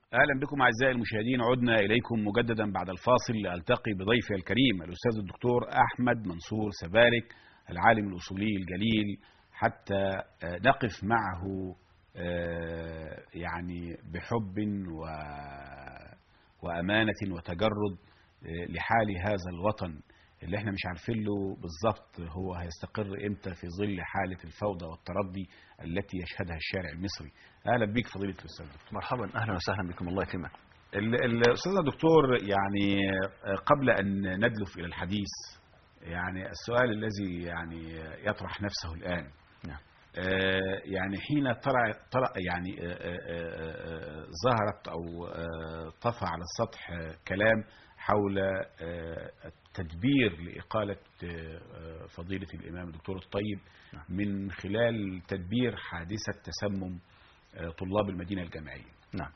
أهلا بكم أعزائي المشاهدين، عدنا إليكم مجددا بعد الفاصل لألتقي بضيفي الكريم الأستاذ الدكتور أحمد منصور سبارك، العالم الأصولي الجليل، حتى نقف معه يعني بحب وأمانة وتجرد لحال هذا الوطن اللي احنا مش عارفين له بالظبط هو هيستقر امتى في ظل حالة الفوضى والتردي التي يشهدها الشارع المصري. اهلا بيك فضيلة الاستاذ دكتور. مرحبا، اهلا وسهلا بكم، الله يكرمك. الاستاذ دكتور، يعني قبل ان ندلف الى الحديث، يعني السؤال الذي يعني يطرح نفسه الان، نعم. يعني حين طرأ يعني ظهرت او طفى على السطح كلام حول التدبير لإقالة فضيلة الإمام الدكتور الطيب من خلال تدبير حادثة تسمم طلاب المدينة الجامعية. نعم.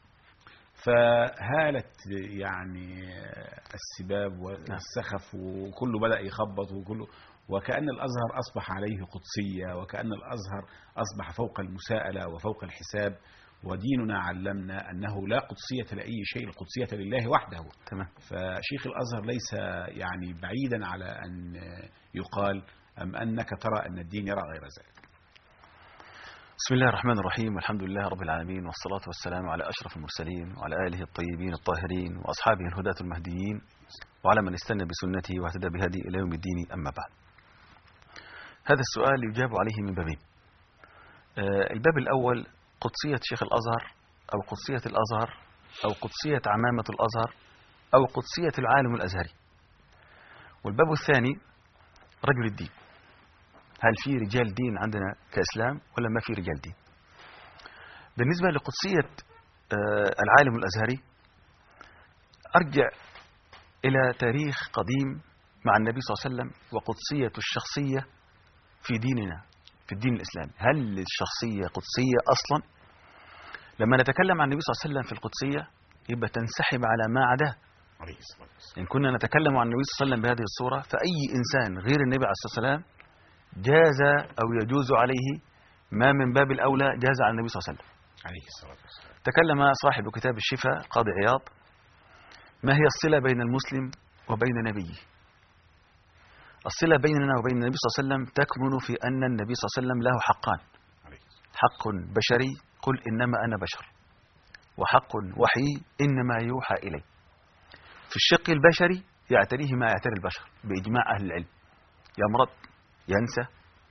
فهالت يعني السباب والسخف وكله بدأ يخبط وكأن الأزهر أصبح عليه قدسية، وكأن الأزهر أصبح فوق المساءلة وفوق الحساب، وديننا علمنا أنه لا قدسية لأي شيء، القدسية لله وحده. تمام. فشيخ الأزهر ليس يعني بعيدا على أن يقال، أم أنك ترى أن الدين يرى غير ذلك؟ بسم الله الرحمن الرحيم، والحمد لله رب العالمين، والصلاة والسلام على أشرف المرسلين وعلى آله الطيبين الطاهرين وأصحابه الهداة المهديين وعلى من استنى بسنته واهتدى بهدي إلى يوم الدين، أما بعد. هذا السؤال يجاب عليه من بابين. الباب الأول قدسية شيخ الأزهر أو قدسية الأزهر أو قدسية عمامة الأزهر أو قدسية العالم الأزهري. والباب الثاني رجل الدين، هل في رجال دين عندنا كإسلام ولا ما في رجال دين؟ بالنسبة لقدسية العالم الأزهري أرجع إلى تاريخ قديم مع النبي صلى الله عليه وسلم وقدسية الشخصية في ديننا، في الدين الإسلامي. هل الشخصية قدسية أصلا؟ لما نتكلم عن النبي صلى الله عليه وسلم في القدسية يبقى تنسحب على ما عداه. إن كنا نتكلم عن النبي صلى الله عليه وسلم بهذه الصورة، فأي إنسان غير النبي عليه الصلاة والسلام جاز أو يجوز عليه ما من باب الأولى جاز على النبي صلى الله عليه وسلم عليه الصلاة والسلام. تكلم صاحب كتاب الشفاء قاضي عياض: ما هي الصلة بين المسلم وبين نبيه؟ الصلة بيننا وبين النبي صلى الله عليه وسلم تكمن في أن النبي صلى الله عليه وسلم له حقان: حق بشري قل إنما أنا بشر، وحق وحي إنما يوحى إلي. في الشق البشري يعتريه ما يعتري البشر بإجماع أهل العلم: يمرض، ينسى،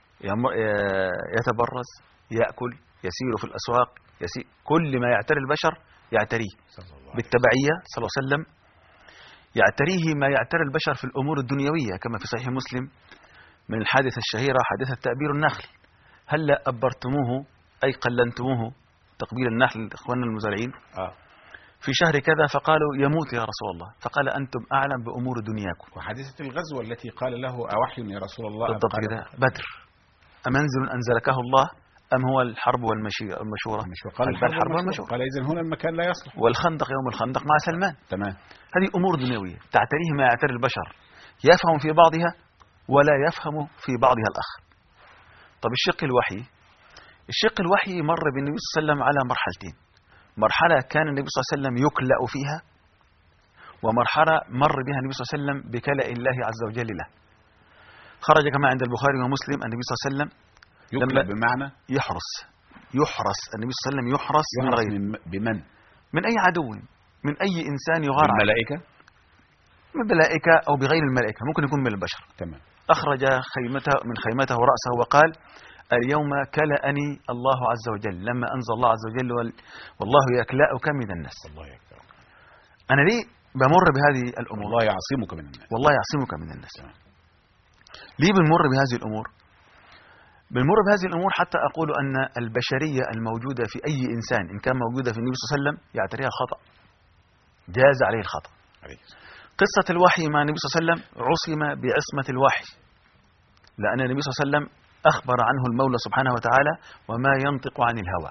يتبرز، يأكل، يسير في الأسواق، كل ما يعتري البشر يعتريه. بالتبعية صلى الله عليه وسلم يعتريه ما يعتري البشر في الأمور الدنيوية، كما في صحيح مسلم من الحادثة الشهيرة حادثة تأبير النخل: هل أبرتموه أي قلنتموه تقبيل النخل إخواننا المزارعين في شهر كذا، فقالوا يموت يا رسول الله، فقال أنتم أعلم بأمور دنياكم. وحادثة الغزوة التي قال له أوحي يا رسول الله، بالضبط كده. بدر: أمنزل أنزلكه الله أم هو الحرب والمشورة؟ قال الحرب والمشورة. قال إذن هنا المكان لا يصلح. والخندق يوم الخندق مع سلمان. تمام. هذه أمور دنيوية تعتريه ما يعتري البشر، يفهم في بعضها ولا يفهم في بعضها الآخر. طب الشق الوحي مر بالنبي صلى الله عليه وسلم على مرحلتين: مرحلة كان النبي صلى الله عليه وسلم يكلأ فيها، ومرحلة مر بها النبي صلى الله عليه وسلم بكلأ الله عز وجل له. خرج كما عند البخاري ومسلم النبي صلى الله عليه وسلم يكلأ بمعنى يحرس النبي صلى الله عليه وسلم يحرس من غيره. بمن؟ من أي عدو، من أي إنسان يغار عليه. الملائكة؟ من الملائكة أو بغير الملائكة، ممكن يكون من البشر. تمام. أخرج من خيمته رأسه وقال: اليوم كلأني الله عز وجل، لما أنزل الله عز وجل والله يكلأك من الناس. الله يكلأك. أنا ليه بمر بهذه الأمور؟ الله يعصمك من الناس. والله يعصمك من الناس. ليه بنمر بهذه الأمور؟ بنمر بهذه الأمور حتى أقول أن البشرية الموجودة في أي إنسان إن كان موجودة في النبي صلى الله عليه وسلم يعتريها خطأ، جاز عليه الخطأ. قصة الوحي مع النبي صلى الله عليه وسلم عصم بعصمة الوحي، لأن النبي صلى الله عليه وسلم أخبر عنه المولى سبحانه وتعالى: وما ينطق عن الهوى.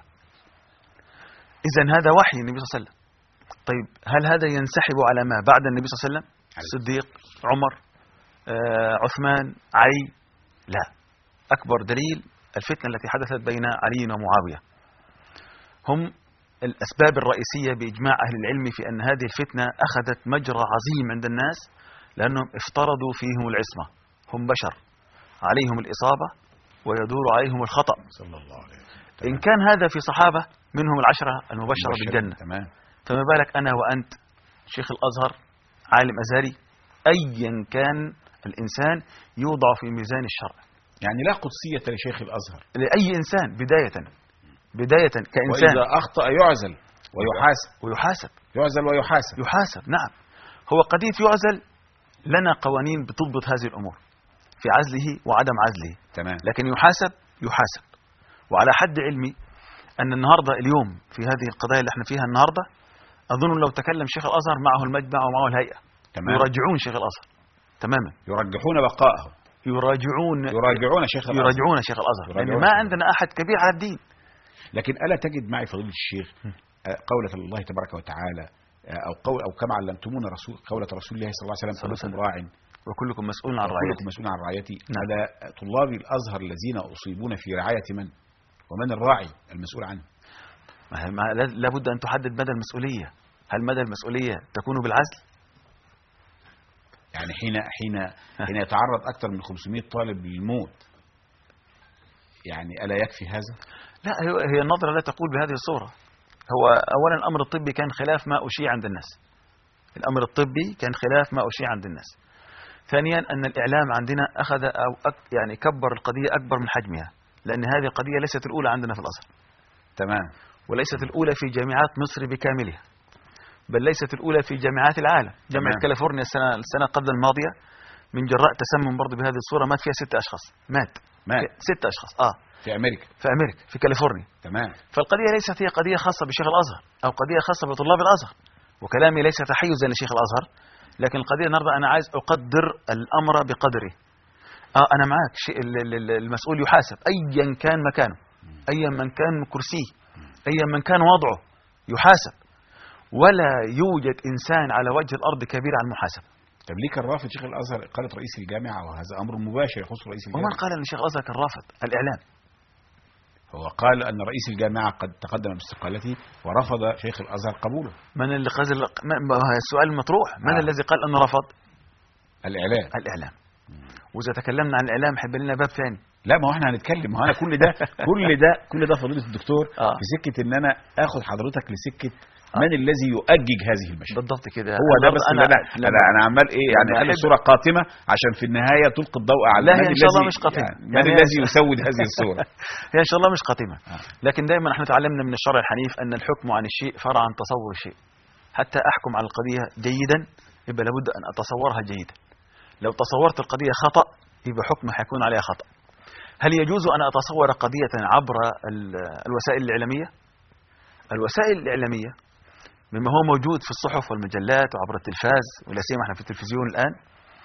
إذن هذا وحي النبي صلى الله عليه وسلم. طيب هل هذا ينسحب على ما بعد النبي صلى الله عليه وسلم؟ الصديق، عمر، عثمان، علي؟ لا. أكبر دليل الفتنة التي حدثت بين علي ومعاوية. هم الأسباب الرئيسية بإجماع أهل العلم في أن هذه الفتنة أخذت مجرى عظيم عند الناس لأنهم افترضوا فيهم العصمة. هم بشر عليهم الإصابة ويدور عليهم الخطأ. صلى الله عليه وسلم. إن كان هذا في صحابة منهم العشرة المبشرة بالجنة، تمام. فما بالك أنا وأنت شيخ الأزهر عالم أزهري، أيا كان الإنسان يوضع في ميزان الشرع. يعني لا قدسية لشيخ الأزهر لأي إنسان بداية كإنسان. وإذا أخطأ يعزل ويحاسب. يعزل ويحاسب. نعم. هو قضية يعزل لنا قوانين بتضبط هذه الأمور في عزله وعدم عزله. تمام. لكن يحاسب. وعلى حد علمي أن النهاردة اليوم في هذه القضايا اللي احنا فيها النهاردة، أظن لو تكلم شيخ الأزهر معه المجمع ومعه الهيئة. تمام. يراجعون شيخ الأزهر تماما. يرجحون بقائه. يراجعون شيخ الأزهر. لأن ما عندنا أحد كبير على الدين. لكن ألا تجد معي فضيلة الشيخ قولة الله تبارك وتعالى أو كما علمتمونا قولة رسول الله صلى الله عليه وسلم: كلكم راع وكلكم مسؤول عن رعيته. على طلاب الأزهر الذين أصيبون في رعاية من؟ ومن الراعي المسؤول عنه؟ لابد أن تحدد مدى المسؤولية. هل مدى المسؤولية تكون بالعزل؟ يعني حين يتعرض أكثر من 500 طالب للموت، يعني ألا يكفي هذا؟ لا، هي النظرة لا تقول بهذه الصورة. هو أولا الأمر الطبي كان خلاف ما أشيع عند الناس. الأمر الطبي كان خلاف ما أشيع عند الناس. ثانيا أن الإعلام عندنا أخذ يعني كبر القضية أكبر من حجمها، لأن هذه القضية ليست الأولى عندنا في الأزهر. تمام. وليست الأولى في جامعات مصر بكاملها، بل ليست الأولى في جامعات العالم. جامعة كاليفورنيا السنة قبل الماضية من جراء تسمم برضه بهذه الصورة مات فيها 6 أشخاص. مات 6 أشخاص في أمريكا في كاليفورنيا. تمام. فالقضية ليست هي قضية خاصة بشيخ الأزهر أو قضية خاصة بطلاب الأزهر، وكلامي ليس تحيزا لشيخ الأزهر، لكن القضية النهارده أنا عايز أقدر الأمر بقدره. أنا معك، المسؤول يحاسب أيا كان مكانه، أيا من كان كرسيه، أيا من كان وضعه يحاسب، ولا يوجد إنسان على وجه الأرض كبير عن المحاسبة. طب ليه كان رافض شيخ الأزهر إقالة رئيس الجامعة؟ وهذا أمر مباشر يخص رئيس الجامعة. ومن قال أن شيخ الأزهر كان رافض؟ الإعلام. هو قال أن رئيس الجامعة قد تقدم باستقالته ورفض شيخ الأزهر قبوله. من اللي قال؟ السؤال المطروح، من الذي قال أنه رفض؟ الإعلام. وإذا تكلمنا عن الإعلام حب لنا باب ثاني. لا، ما هو احنا هنتكلم. ما هو انا كل ده فضيلة الدكتور في سكة ان انا اخد حضرتك لسكة من الذي يؤجج هذه المشاكل. بالضبط كده. هو ده بس انا عمال يعني اخلي الصورة قاتمة عشان في النهاية تلقي الضوء على لا، ان شاء الله مش قاتمة. من الذي يسود هذه الصورة. هي ان شاء الله مش قاتمة. لكن دائما احنا تعلمنا من الشرع الحنيف ان الحكم عن الشيء فرع عن تصور الشيء. حتى احكم على القضية جيدا يبقى لابد ان اتصورها جيدا. لو تصورت القضية خطأ يبقى حكمها حيكون عليها خطأ. هل يجوز أن أتصور قضية عبر الوسائل الإعلامية؟ الوسائل الإعلامية مما هو موجود في الصحف والمجلات وعبر التلفاز، ولا سيما احنا في التلفزيون الآن،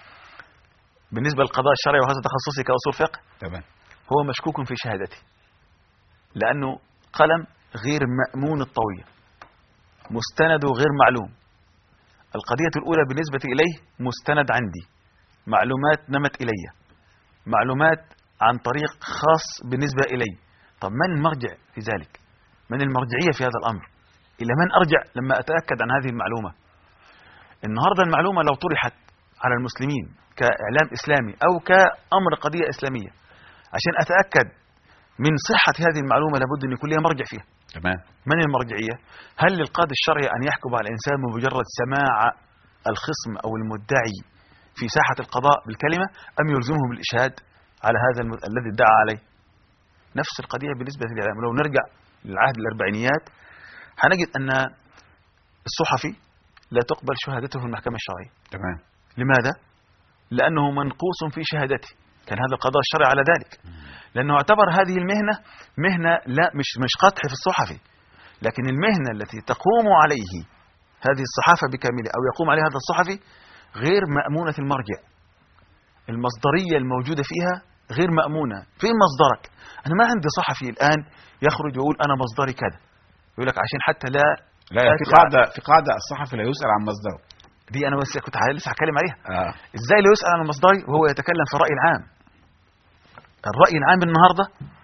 بالنسبة للقضاء الشرعي وهذا تخصصي كأصول فقه، تمام، هو مشكوك في شهادته، لأنه قلم غير مأمون الطوية، مستنده غير معلوم. القضية الأولى بالنسبة إليه مستند عندي، معلومات نمت إلي، معلومات عن طريق خاص بالنسبة إلي. طب من المرجع في ذلك؟ من المرجعية في هذا الأمر؟ إلى من أرجع لما أتأكد عن هذه المعلومة؟ النهاردة المعلومة لو طرحت على المسلمين كإعلام إسلامي أو كأمر قضية إسلامية، عشان أتأكد من صحة هذه المعلومة لابد أن يكون لي مرجع فيها. تمام. من المرجعية؟ هل للقاضي الشرعي أن يحكم على الإنسان بمجرد سماع الخصم أو المدعي في ساحة القضاء بالكلمة، أم يلزمه بالإشهاد على هذا الذي ادعى عليه؟ نفس القضية بالنسبة للإعلام. لو نرجع للعهد الأربعينيات هنجد أن الصحفي لا تقبل شهادته في المحكمة الشرعية. تمام. لماذا؟ لأنه منقوص في شهادته. كان هذا القضاء الشرعي على ذلك، لأنه اعتبر هذه مهنة لا مش قدح في الصحفي، لكن المهنة التي تقوم عليه هذه الصحافة بكاملها أو يقوم عليها هذا الصحفي غير مأمونة المرجع. المصدرية الموجودة فيها غير مأمونة. فين مصدرك؟ أنا ما عندي صحفي الآن يخرج ويقول أنا مصدري كذا، يقول لك عشان حتى لا في قاعدة الصحفي لا يسأل عن مصدره. دي أنا بس كنت لسه هتكلم عليها. إزاي لا يسأل عن مصدري وهو يتكلم في الرأي العام؟ الرأي العام النهاردة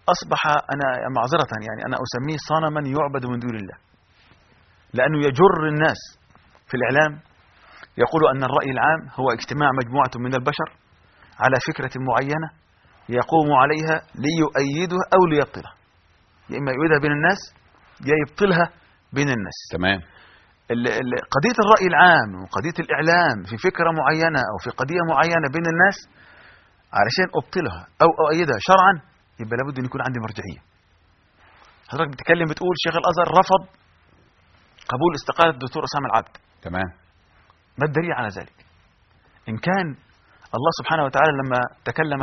أصبح أنا معذرة يعني أنا أسميه صنما يعبد من دون الله، لأنه يجر الناس في الإعلام. يقول أن الرأي العام هو اجتماع مجموعة من البشر على فكرة معينة يقوم عليها ليؤيدها أو ليبطلها، يا إما يؤيدها بين الناس يا يبطلها بين الناس. تمام. قضية الرأي العام وقضية الإعلام في فكرة معينة أو في قضية معينة بين الناس علشان أبطلها أو أؤيدها شرعا، يبقى لابد أن يكون عندي مرجعية. حضرتك بتتكلم بتقول شيخ الأزهر رفض قبول استقالة الدكتور أسامة العبد. تمام. ما الدليل على ذلك؟ إن كان الله سبحانه وتعالى لما تكلم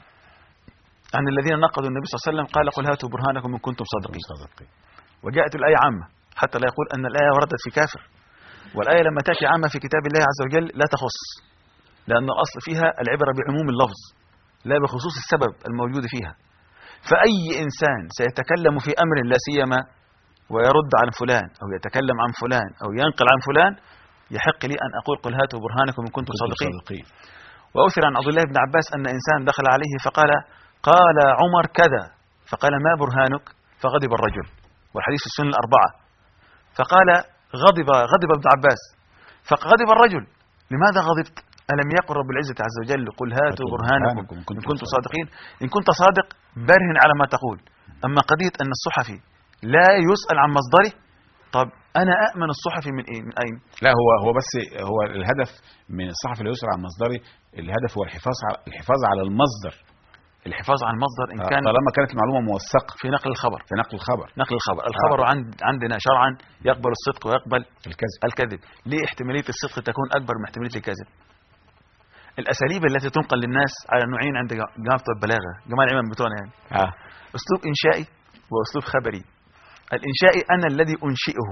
عن الذين نقضوا النبي صلى الله عليه وسلم قال قل هاتوا برهانكم إن كنتم صادقين، وجاءت الآية عامة حتى لا يقول أن الآية وردت في كافر، والآية لما تأتي عامة في كتاب الله عز وجل لا تخص، لأن الأصل فيها العبرة بعموم اللفظ لا بخصوص السبب الموجود فيها. فأي إنسان سيتكلم في أمر لا سيما ويرد عن فلان أو يتكلم عن فلان أو ينقل عن فلان يحق لي أن أقول قل هاتوا برهانكم إن كنتم صادقين. وأثر عن عبد الله بن عباس أن إنسان دخل عليه فقال قال عمر كذا، فقال ما برهانك؟ فغضب الرجل، والحديث في السنن الأربعة. فقال غضب ابن عباس، فغضب الرجل لماذا غضبت؟ ألم يقل رب العزة عز وجل قل هاتوا برهانكم إن كنتم صادقين؟ إن كنت صادق برهن على ما تقول. أما قضية أن الصحفي لا يسأل عن مصدره، طب أنا أأمن الصحفي من إيه؟ من أين؟ لا هو بس هو الهدف من الصحفي اللي يسأل عن مصدره، الهدف هو الحفاظ على المصدر، الحفاظ عن المصدر إن كان طالما كانت المعلومة موثقة في نقل الخبر. نقل الخبر عندنا شرعا يقبل الصدق ويقبل الكذب. ليه احتمالية الصدق تكون أكبر من احتمالية الكذب؟ الأساليب التي تنقل للناس على نوعين عند جماعة البلاغة، جماعة العلم بتوعنا يعني. أسلوب إنشائي وأسلوب خبري. الإنشائي أنا الذي أنشئه،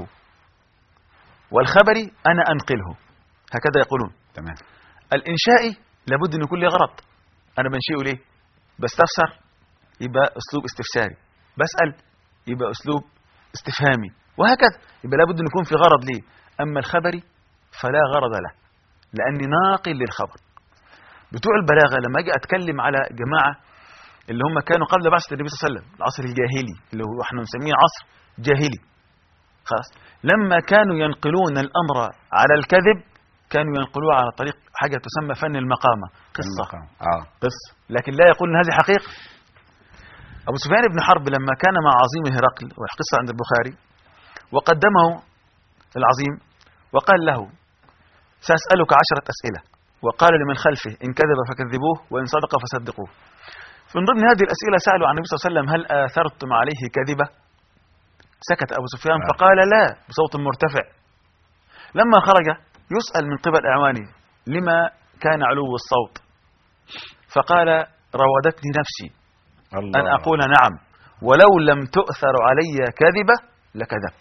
والخبري أنا أنقله، هكذا يقولون. تمام. الإنشائي لابد أن يكون لي غرض، أنا بنشئه ليه؟ بستفسر يبقى أسلوب استفساري، بسأل يبقى أسلوب استفهامي، وهكذا. يبقى لابد أن يكون في غرض ليه. أما الخبري فلا غرض له، لأني ناقل للخبر. بتوع البلاغة لما أجي أتكلم على جماعة اللي هم كانوا قبل بعثة النبي صلى الله عليه وسلم، العصر الجاهلي اللي هو احنا نسميه عصر جاهلي، خلاص، لما كانوا ينقلون الأمر على الكذب كانوا ينقلوه على طريق حاجة تسمى فن المقامة، قصة. قصة، لكن لا يقول ان هذه حقيقة. أبو سفيان بن حرب لما كان مع عظيم هرقل، والقصة عند البخاري، وقدمه العظيم وقال له سأسألك 10 أسئلة، وقال لمن خلفه إن كذب فكذبوه وإن صدق فصدقوه. من ضمن هذه الأسئلة سألوا عن النبي صلى الله عليه وسلم هل آثرتم عليه كذبة؟ سكت أبو سفيان فقال لا بصوت مرتفع. لما خرج يسأل من قبل أعوانه لما كان علو الصوت، فقال راودتني نفسي أن أقول نعم ولو لم تؤثر علي كذبة لكذبت.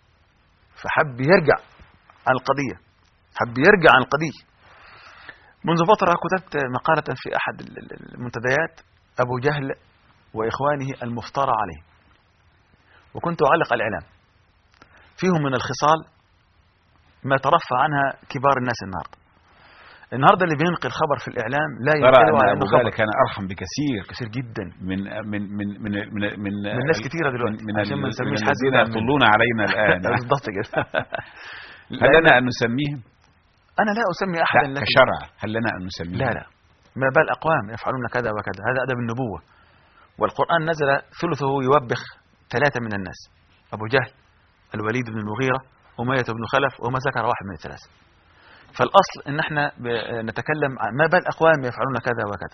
فحب يرجع عن القضية، حب يرجع عن القضية. منذ فترة كتبت مقالة في أحد المنتديات أبو جهل وإخوانه المفترى عليه، وكنت أعلق الإعلام فيهم من الخصال ما ترفع عنها كبار الناس النهارده اللي بينقل خبر في الإعلام لا ينقله على أنه خبر. كان أرحم كثير جدا من ناس كثيرة دلوقتي، عشان ما نسميش حد الذين يطلون علينا الآن. بالضبط كده. هل لنا أن نسميهم؟ أنا لا أسمي أحدا كشرع، هل لنا أن نسميهم؟ لا ما بال أقوام يفعلون كذا وكذا، هذا أدب النبوة. والقرآن نزل ثلثه يوبخ 3 من الناس، أبو جهل، الوليد بن المغيرة، أمية بن خلف، وما ذكر واحد من ال3. فالأصل إن احنا نتكلم عن ما بال أقوام يفعلون كذا وكذا.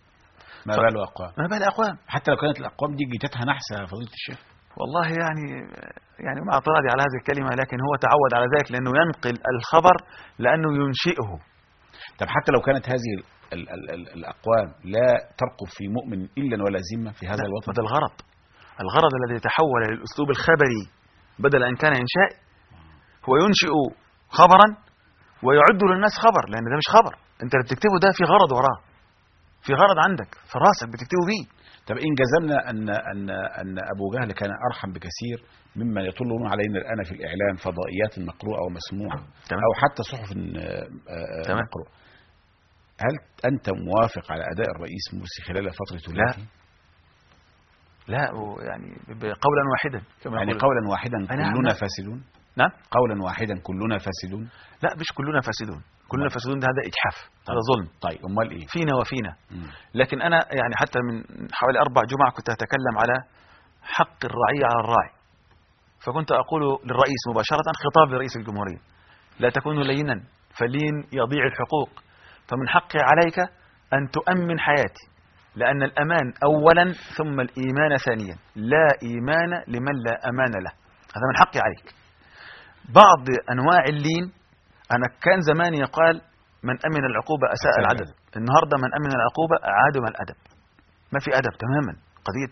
ما بال أقوام حتى لو كانت الأقوام دي جيتها نحسة يا فضيلة الشيخ. والله يعني مع اعتراضي على هذه الكلمة، لكن هو تعود على ذلك لأنه ينقل الخبر لأنه ينشئه. طب حتى لو كانت هذه الأقوام لا ترقب في مؤمن إلا ولا ذمة في هذا الوطن، هذا الغرض الذي تحول للأسلوب الخبري بدل أن كان إنشاء، هو ينشئ خبرا ويعد للناس خبر، لأن ده مش خبر، أنت اللي بتكتبه ده في غرض وراه، في غرض عندك في راسك بتكتبه بيه. طب إن جزمنا أن أبو جهل كان أرحم بكثير مما يطلون علينا الآن في الإعلام، فضائيات مقروءة ومسموعة أو حتى صحف مقروءة، هل أنت موافق على أداء الرئيس مرسي خلال فترة ولايته؟ لا يعني قولا واحدا كما يعني يقول. قولا واحدا نعم. كلنا فاسدون. نعم. قولا واحدا كلنا فاسدون. لا مش كلنا فاسدون، كلنا فاسدون ده هذا إجحاف، هذا ظلم. طيب امال ايه؟ فينا وفينا. لكن أنا يعني حتى من حوالي 4 جمعة كنت أتكلم على حق الرعية على الراعي، فكنت أقول للرئيس مباشرة خطاب لرئيس الجمهورية: لا تكونوا لينا فلين يضيع الحقوق، فمن حقي عليك أن تؤمن حياتي، لأن الأمان أولا ثم الإيمان ثانيا، لا إيمان لمن لا أمان له، هذا من حقي عليك. بعض أنواع اللين أنا كان زمان يقال من أمن العقوبة أساء العدد، النهاردة من أمن العقوبة عدم الأدب، ما في أدب تماما. قضية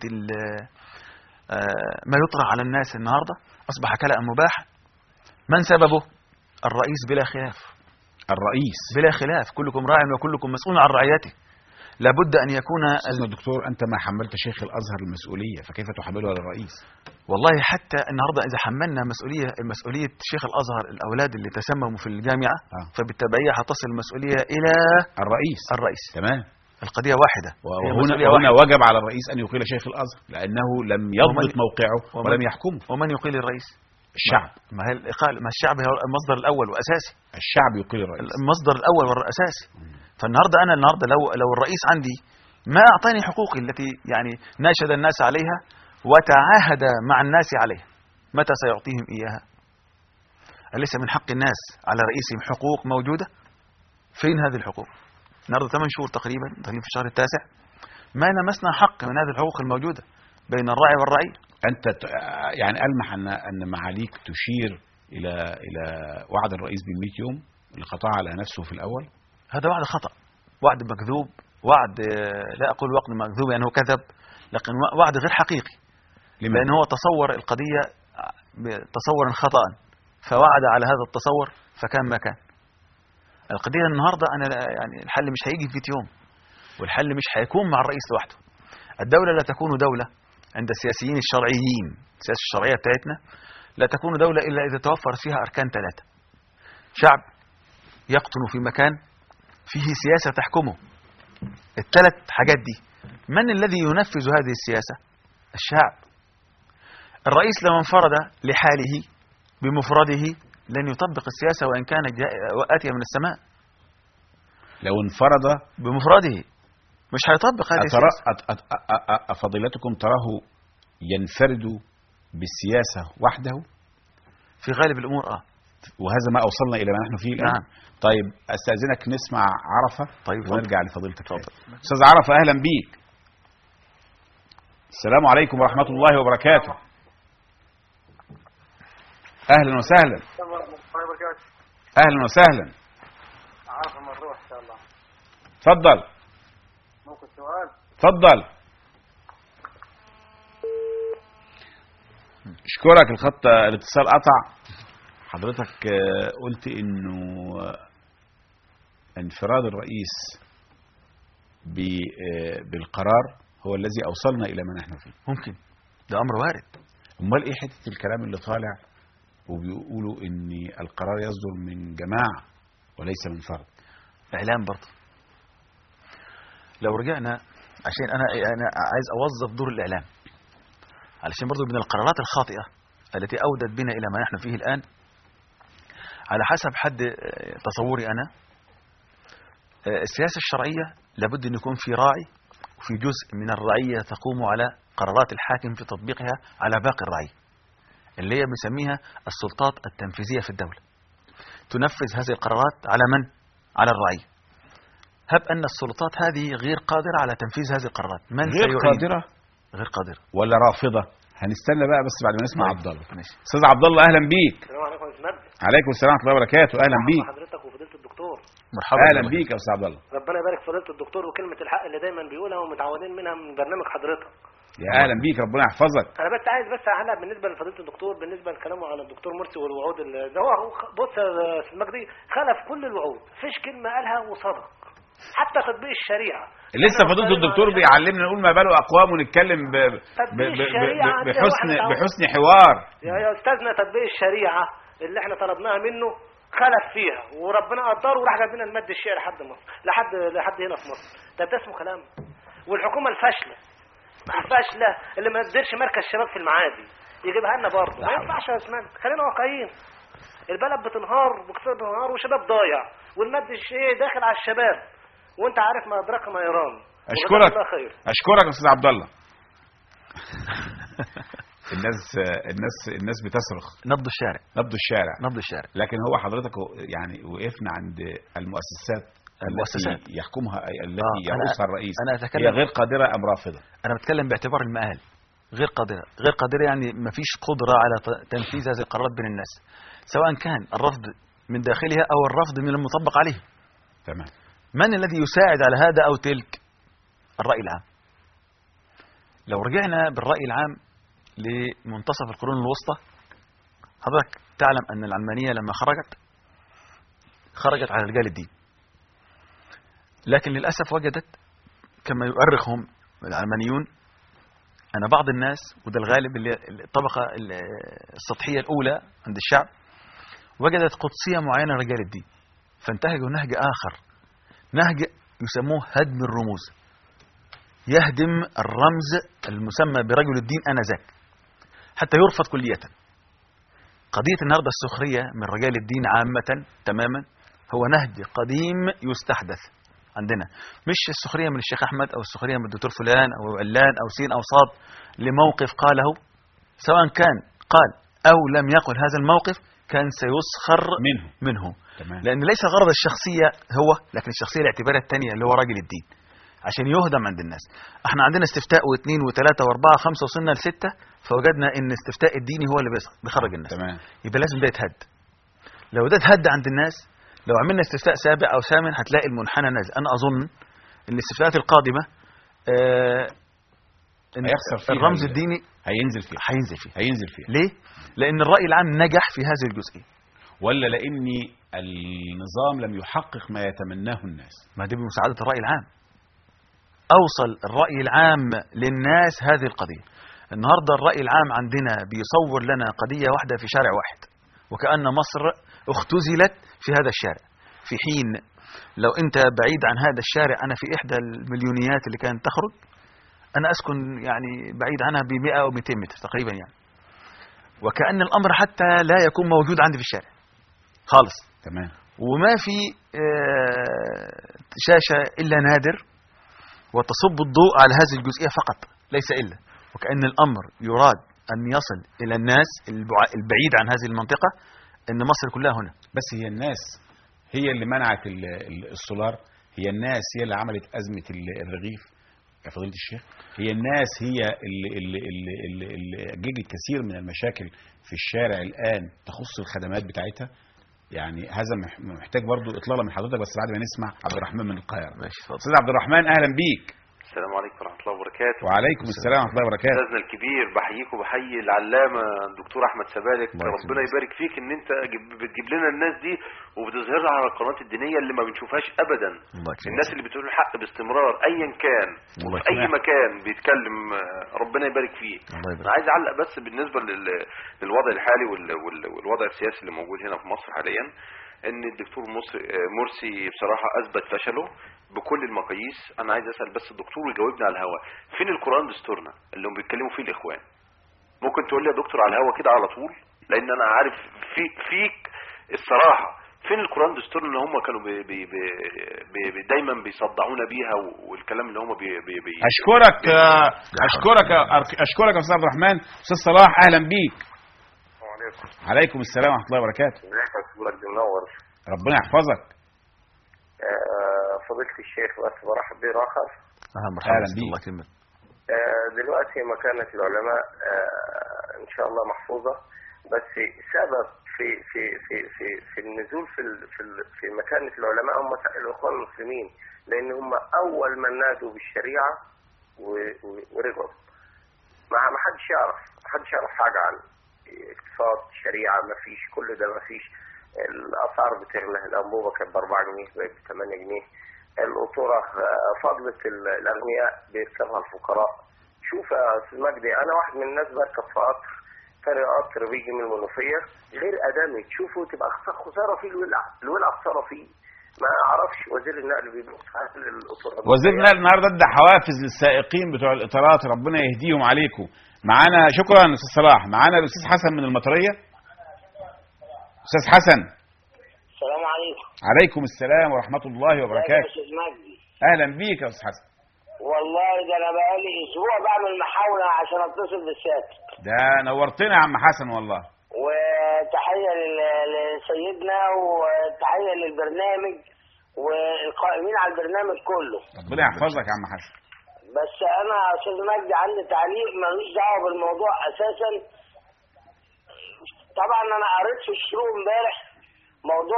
ما يطرح على الناس النهاردة أصبح كلام مباح. من سببه؟ الرئيس بلا خلاف، الرئيس بلا خلاف، كلكم راع وكلكم مسؤول عن رعيته. لابد أن يكون أستاذنا الدكتور أنت ما حملت شيخ الأزهر المسؤولية، فكيف تحملها للرئيس؟ والله حتى النهاردة إذا حملنا مسؤولية شيخ الأزهر الأولاد اللي تسمموا في الجامعة فبالتبعية هتصل المسؤولية إلى الرئيس. تمام. القضية واحدة. وهنا وجب على الرئيس أن يقيل شيخ الأزهر لأنه لم يضبط موقعه ولم يحكمه. ومن يقيل الرئيس؟ الشعب. ما هي الإقالة، ما الشعب هو المصدر الأول وأساسي. الشعب يقيل الرئيس، المصدر الأول والأساسي. فالنهاردة أنا لو الرئيس عندي ما أعطاني حقوقي التي يعني ناشد الناس عليها وتعاهد مع الناس عليها، متى سيعطيهم إياها؟ أليس من حق الناس على رئيسهم حقوق موجودة؟ فين هذه الحقوق؟ النهاردة 8 شهور تقريبا داخلين في الشهر التاسع ما لمسنا حق من هذه الحقوق الموجودة بين الراعي والرعية. أنت يعني ألمح أن معاليك تشير إلى وعد الرئيس ب100 يوم اللي قطع على نفسه في الأول. هذا وعد خطأ، وعد مكذوب، وعد لا أقول وعد مكذوب يعني هو كذب، لكن وعد غير حقيقي. لأن هو تصور القضية تصورا خطأ فوعد على هذا التصور فكان ما كان. القضية النهاردة أنا يعني الحل مش هيجي في يوم، والحل مش هيكون مع الرئيس لوحده. الدولة لا تكون دولة عند السياسيين الشرعيين، السياسة الشرعية بتاعتنا لا تكون دولة إلا إذا توفرت فيها أركان 3: شعب يقطن في مكان فيه سياسة تحكمه. ال3 حاجات دي من الذي ينفذ هذه السياسة؟ الشعب. الرئيس لو انفرد لحاله بمفرده لن يطبق السياسة وإن كانت آتية من السماء. لو انفرد بمفرده مش هيطبق هذه السياسة. فضيلتكم تراه ينفرد بالسياسة وحده؟ في غالب الأمور وهذا ما أوصلنا إلى ما نحن فيه الآن. نعم. طيب أستأذنك نسمع عرفة. طيب ونرجع لفضيلتك. أستاذ عرفة أهلا بيك. السلام عليكم ورحمة الله وبركاته. أهلا وسهلا. أهلا وسهلا. عرفة مروح إن شاء الله. تفضل. ممكن سؤال؟ تفضل. اشكرك. الاتصال قطع. حضرتك قلت انه انفراد الرئيس بالقرار هو الذي اوصلنا الى ما نحن فيه. ممكن، ده امر وارد. امال ايه حته الكلام اللي طالع وبيقولوا ان القرار يصدر من جماعه وليس من فرد؟ اعلام برضه. لو رجعنا عشان انا عايز اوظف دور الاعلام علشان برضه من القرارات الخاطئه التي اودت بنا الى ما نحن فيه الان، على حسب حد تصوري أنا، السياسة الشرعية لابد أن يكون في راعي وفي جزء من الرعية تقوم على قرارات الحاكم في تطبيقها على باقي الرعية، اللي هي بنسميها السلطات التنفيذية في الدولة. تنفذ هذه القرارات على من؟ على الرعية. هب أن السلطات هذه غير قادرة على تنفيذ هذه القرارات، من غير قادرة؟ غير قادرة ولا رافضة؟ هنستنى بقى بس بعد ما نسمع عبد الله. أستاذ عبد الله أهلا بيك. السلام عليكم يا اسماعيل. عليكم السلام ورحمة الله وبركاته. أهلا بيك. حضرتك وفضيلة الدكتور. مرحبا. أهلا بيك يا أستاذ عبد الله. ربنا يبارك فضيلة الدكتور وكلمة الحق اللي دايما بيقولها ومتعودين منها من برنامج حضرتك. يا أهلا بيك، ربنا يحفظك. أنا بس عايز أعلق بالنسبة لفضيلة الدكتور بالنسبة لكلامه على الدكتور مرسي والوعود ده هو بص يا أستاذ مجدي خلف كل الوعود، مفيش كلمة قالها وصدق. حتى تطبيق الشريعة لسه فضيلة الدكتور بيعلمنا نقول ما باله أقوام ونتكلم بحسن حوار. يا أستاذنا تطبيق الشريعة اللي احنا طلبناها منه خلف فيها وربنا قدره وراح جاب لنا المد الشيعي لحد مصر لحد هنا في مصر. ده اسمه كلام. والحكومة الفاشلة الفاشله اللي ما تديرش مركز شباب في المعادي يجيبها لنا برضه. ما ينفعش يا اسمان، خلينا واقعيين. البلد بتنهار واقتصاد بتنهار وشباب ضايع، والمد ايه داخل على الشباب، وانت عارف ما ادراك ما يرام. اشكرك يا استاذ عبد الله. الناس بتصرخ نبض الشارع. لكن هو حضرتك يعني وقفنا عند المؤسسات التي يحكمها التي يرأسها الرئيس، هي غير قادرة أم رافضة؟ أنا بتكلم باعتبار المآل. غير قادرة يعني ما فيش قدرة على تنفيذ هذه القرارات بين الناس، سواء كان الرفض من داخلها أو الرفض من المطبق عليه. تمام. من الذي يساعد على هذا أو تلك؟ الرأي العام. لو رجعنا بالرأي العام لمنتصف القرون الوسطى، حضرتك تعلم أن العلمانية لما خرجت على رجال الدين، لكن للأسف وجدت كما يؤرخهم العلمانيون أن بعض الناس، وده الغالب اللي الطبقة السطحية الأولى عند الشعب، وجدت قدسية معينة لرجال الدين، فانتهجوا نهج آخر، نهج يسموه هدم الرموز، يهدم الرمز المسمى برجل الدين آنذاك حتى يرفض كلية. قضية النهاردة السخرية من رجال الدين عامة تماما هو نهج قديم يستحدث عندنا، مش السخرية من الشيخ أحمد أو السخرية من الدكتور فلان أو علان أو سين أو صاد لموقف قاله، سواء كان قال أو لم يقل هذا الموقف كان سيسخر منه. تمام. لأن ليس غرض الشخصية هو، لكن الشخصية الاعتبارية الثانية اللي هو راجل الدين عشان يهدم عند الناس. احنا عندنا استفتاء واثنين وثلاثة واربعة خمسة وصلنا ل6، فوجدنا ان استفتاء الديني هو اللي بيخرج الناس. تمام. يبقى لازم ده يتهد. لو ده اتهد عند الناس، لو عملنا استفتاء سابع او ثامن هتلاقي المنحنى نازل. انا اظن ان الاستفتاءات القادمة الرمز الديني هينزل فيها. ليه؟ لان الرأي العام نجح في هذه الجزئية، ولا لان النظام لم يحقق ما يتمناه الناس؟ ما دي بمساعدة الرأي العام. أوصل الرأي العام للناس هذه القضية. النهاردة الرأي العام عندنا بيصور لنا قضية واحدة في شارع واحد، وكأن مصر اختزلت في هذا الشارع، في حين لو أنت بعيد عن هذا الشارع، أنا في إحدى المليونيات اللي كانت تخرج، أنا أسكن يعني بعيد عنها ب100 أو 200 متر تقريبا يعني، وكأن الأمر حتى لا يكون موجود عندي في الشارع خالص. تمام. وما في شاشة إلا نادر وتصب الضوء على هذه الجزئية فقط، ليس إلا، وكأن الأمر يراد أن يصل إلى الناس البعيد عن هذه المنطقة، أن مصر كلها هنا. بس هي الناس هي اللي منعت السولار، هي الناس هي اللي عملت أزمة الرغيف يا فضيلة الشيخ، هي الناس هي اللي أججت كثير من المشاكل في الشارع الآن تخص الخدمات بتاعتها. يعني هذا محتاج برضو إطلالة من حضرتك، بس بعد ما نسمع عبد الرحمن من القاهرة. أستاذ عبد الرحمن أهلا بيك. السلام عليكم ورحمة الله وبركاته. وعليكم السلام ورحمة الله وبركاته. أستاذنا الكبير بحييك وبحيي العلامة الدكتور أحمد سبالك، ربنا يبارك فيك إن أنت بتجيب لنا الناس دي وبتظهرها على القنوات الدينية اللي ما بنشوفهاش أبدا. الناس اللي بتقول الحق باستمرار أيا كان وفي أي مكان بيتكلم، ربنا يبارك فيه. أنا عايز أعلق بس بالنسبة للوضع الحالي والوضع السياسي اللي موجود هنا في مصر حاليا، ان الدكتور مرسي بصراحة اثبت فشله بكل المقاييس. انا عايز اسأل بس الدكتور يجاوبنا على الهوا، فين القرآن دستورنا اللي هم بيتكلموا فيه الاخوان؟ ممكن تقول لي يا دكتور على الهوا كده على طول، لان انا عارف فيك الصراحة، فين القرآن دستورنا اللي هم كانوا دايما بيصدعونا بيها، والكلام اللي هم اشكرك يا استاذ عبد الرحمن. استاذ صلاح اهلا بيك. عليكم السلام ورحمة الله وبركاته. ربنا يحفظك. فضيلة الشيخ بس برحب بيه آخر. أهلا بيك. دلوقتي مكانة العلماء إن شاء الله محفوظة، بس سبب في النزول في مكانة العلماء هم الإخوان المسلمين، لأن هم أول من نادوا بالشريعة ورجعوا. ما حدش يعرف حاجة عنه. اقتصاد شريعة ما فيش، كل ده ما فيش. الأسعار بتغلى، الأنبوبة كانت ب4 جنيه بقت ب8 جنيه. القطورة فضلت الأغنياء بيركبها الفقراء. شوف يا أستاذ مجدي، أنا واحد من الناس بركب في قطر، تاني قطر بيجي من المنوفية غير آدمي، تشوفه تبقى خسارة فيه، الولع خسارة فيه. ما اعرفش وزير النقل بيبص على القطارات. وزير النقل النهارده ادى حوافز للسائقين بتوع الاطارات، ربنا يهديهم عليكم. معانا شكرا استاذ صلاح. معانا الاستاذ حسن من المطريه. استاذ حسن. السلام عليكم. عليكم السلام ورحمه الله وبركاته. استاذ مجدي. اهلا بيك يا استاذ حسن. والله ده انا بقالي اسبوع بعمل محاوله عشان اتصل بالسيادة. ده نورتنا يا عم حسن والله. وتحيه لسيدنا وتحيه للبرنامج والقائمين على البرنامج كله. ربنا يحفظك يا عم حسن. بس انا يا استاذ مجدي عندي تعليق ملوش دعوه بالموضوع اساسا. طبعا انا قريت في الشروق امبارح موضوع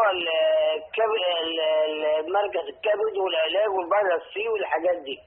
مركز الكبد والعلاج والفيروس سي والحاجات دي.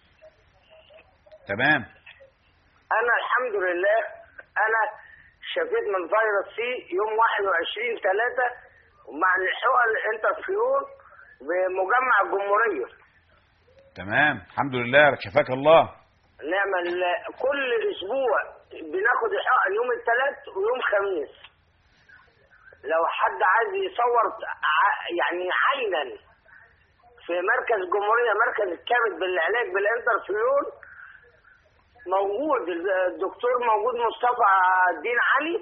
تمام. انا الحمد لله انا شفيت من فيروس سي يوم 21/3 مع الحقن الانترفيون بمجمع الجمهوريه. تمام الحمد لله شفاك الله. نعمل كل اسبوع بناخد الحقن يوم الثلاث ويوم خميس. لو حد عايز يصور يعني عينا في مركز الجمهوريه مركز الكبد بالعلاج بالانترفيون موجود، الدكتور موجود مصطفى الدين علي.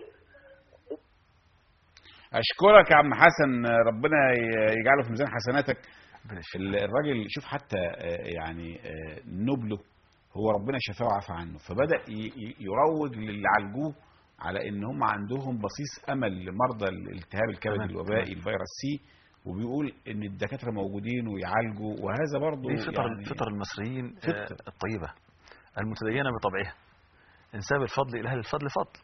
اشكرك يا عم حسن، ربنا يجعله في ميزان حسناتك. الراجل شوف حتى يعني نبله هو ربنا شفاه وعفى عنه، فبدأ يروج للي عالجوه على ان هم عندهم بصيص امل لمرضى الالتهاب الكبد الوبائي الفيروس سي، وبيقول ان الدكاتره موجودين ويعالجوا، وهذا برضه يعني فطر المصريين الطيبه المتدينه بطبعها، انساب الفضل الى اهل الفضل فضل.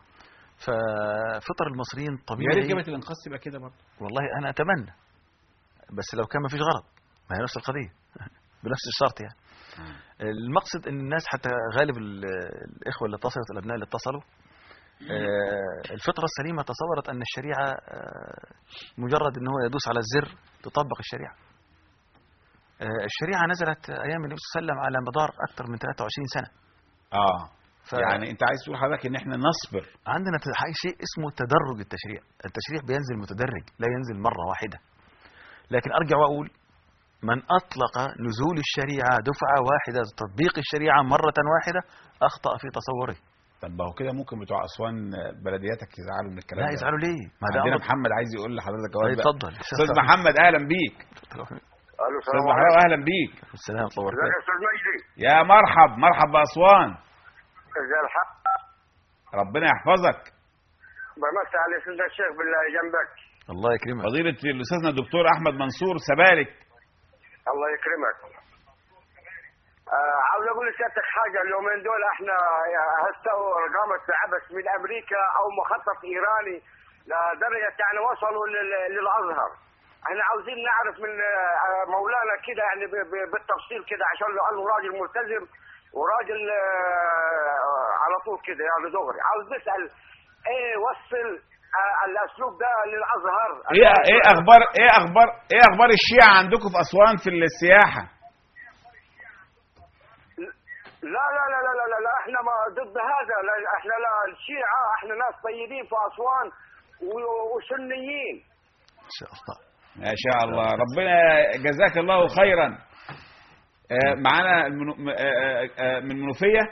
ففطر المصريين طبيعي. يا ريت جبهه الانقاذ تبقى كده برضه. والله انا اتمنى، بس لو كان ما فيش غرض ما هي نفس القضيه بنفس الشرط يعني. المقصد ان الناس حتى غالب الاخوه اللي اتصلت الابناء اللي اتصلوا الفطره السليمه تصورت ان الشريعه مجرد ان هو يدوس على الزر تطبق الشريعه. الشريعه نزلت ايام النبي صلى الله عليه وسلم على مدار اكثر من 23 سنه. يعني انت عايز تقول حضرتك ان احنا نصبر. عندنا شيء اسمه تدرج التشريع، التشريع بينزل متدرج لا ينزل مره واحده. لكن ارجع واقول من اطلق نزول الشريعه دفعه واحده تطبيق الشريعه مره واحده اخطا في تصوره. طب ما هو كده ممكن بتوع اسوان بلدياتك يزعلوا من الكلام ده. لا يزعلوا ليه؟ ما عندنا محمد عايز يقول لحضرتك اهو. اتفضل استاذ محمد اهلا بيك. الو السلام عليكم. اهلا بيك. السلام ورحمه الله وبركاته. استاذ مجدي. يا مرحب باسوان. ازي الحق؟ ربنا يحفظك. بمسي على سيدنا الشيخ بالله جنبك. الله يكرمك. فضيلة الاستاذنا الدكتور احمد منصور سبالك. الله يكرمك. عاوز اقول لسيادتك حاجه، اليومين دول احنا هسه قامت بعبث من امريكا او مخطط ايراني لدرجه يعني وصلوا للازهر. احنا عاوزين نعرف من مولانا كده يعني بالتفصيل كده، عشان لانه راجل ملتزم وراجل على طول كده يعني دغري. عاوز نسال ايه وصل الاسلوب ده للازهر؟ ايه اخبار الشيعة عندكم في اسوان في السياحه؟ لا لا لا لا لا لا احنا ما ضد هذا. لا احنا لا الشيعة، احنا ناس طيبين في اسوان وسنيين. ان شاء الله. ما شاء الله، ربنا جزاك الله خيرا. معانا من المنوفية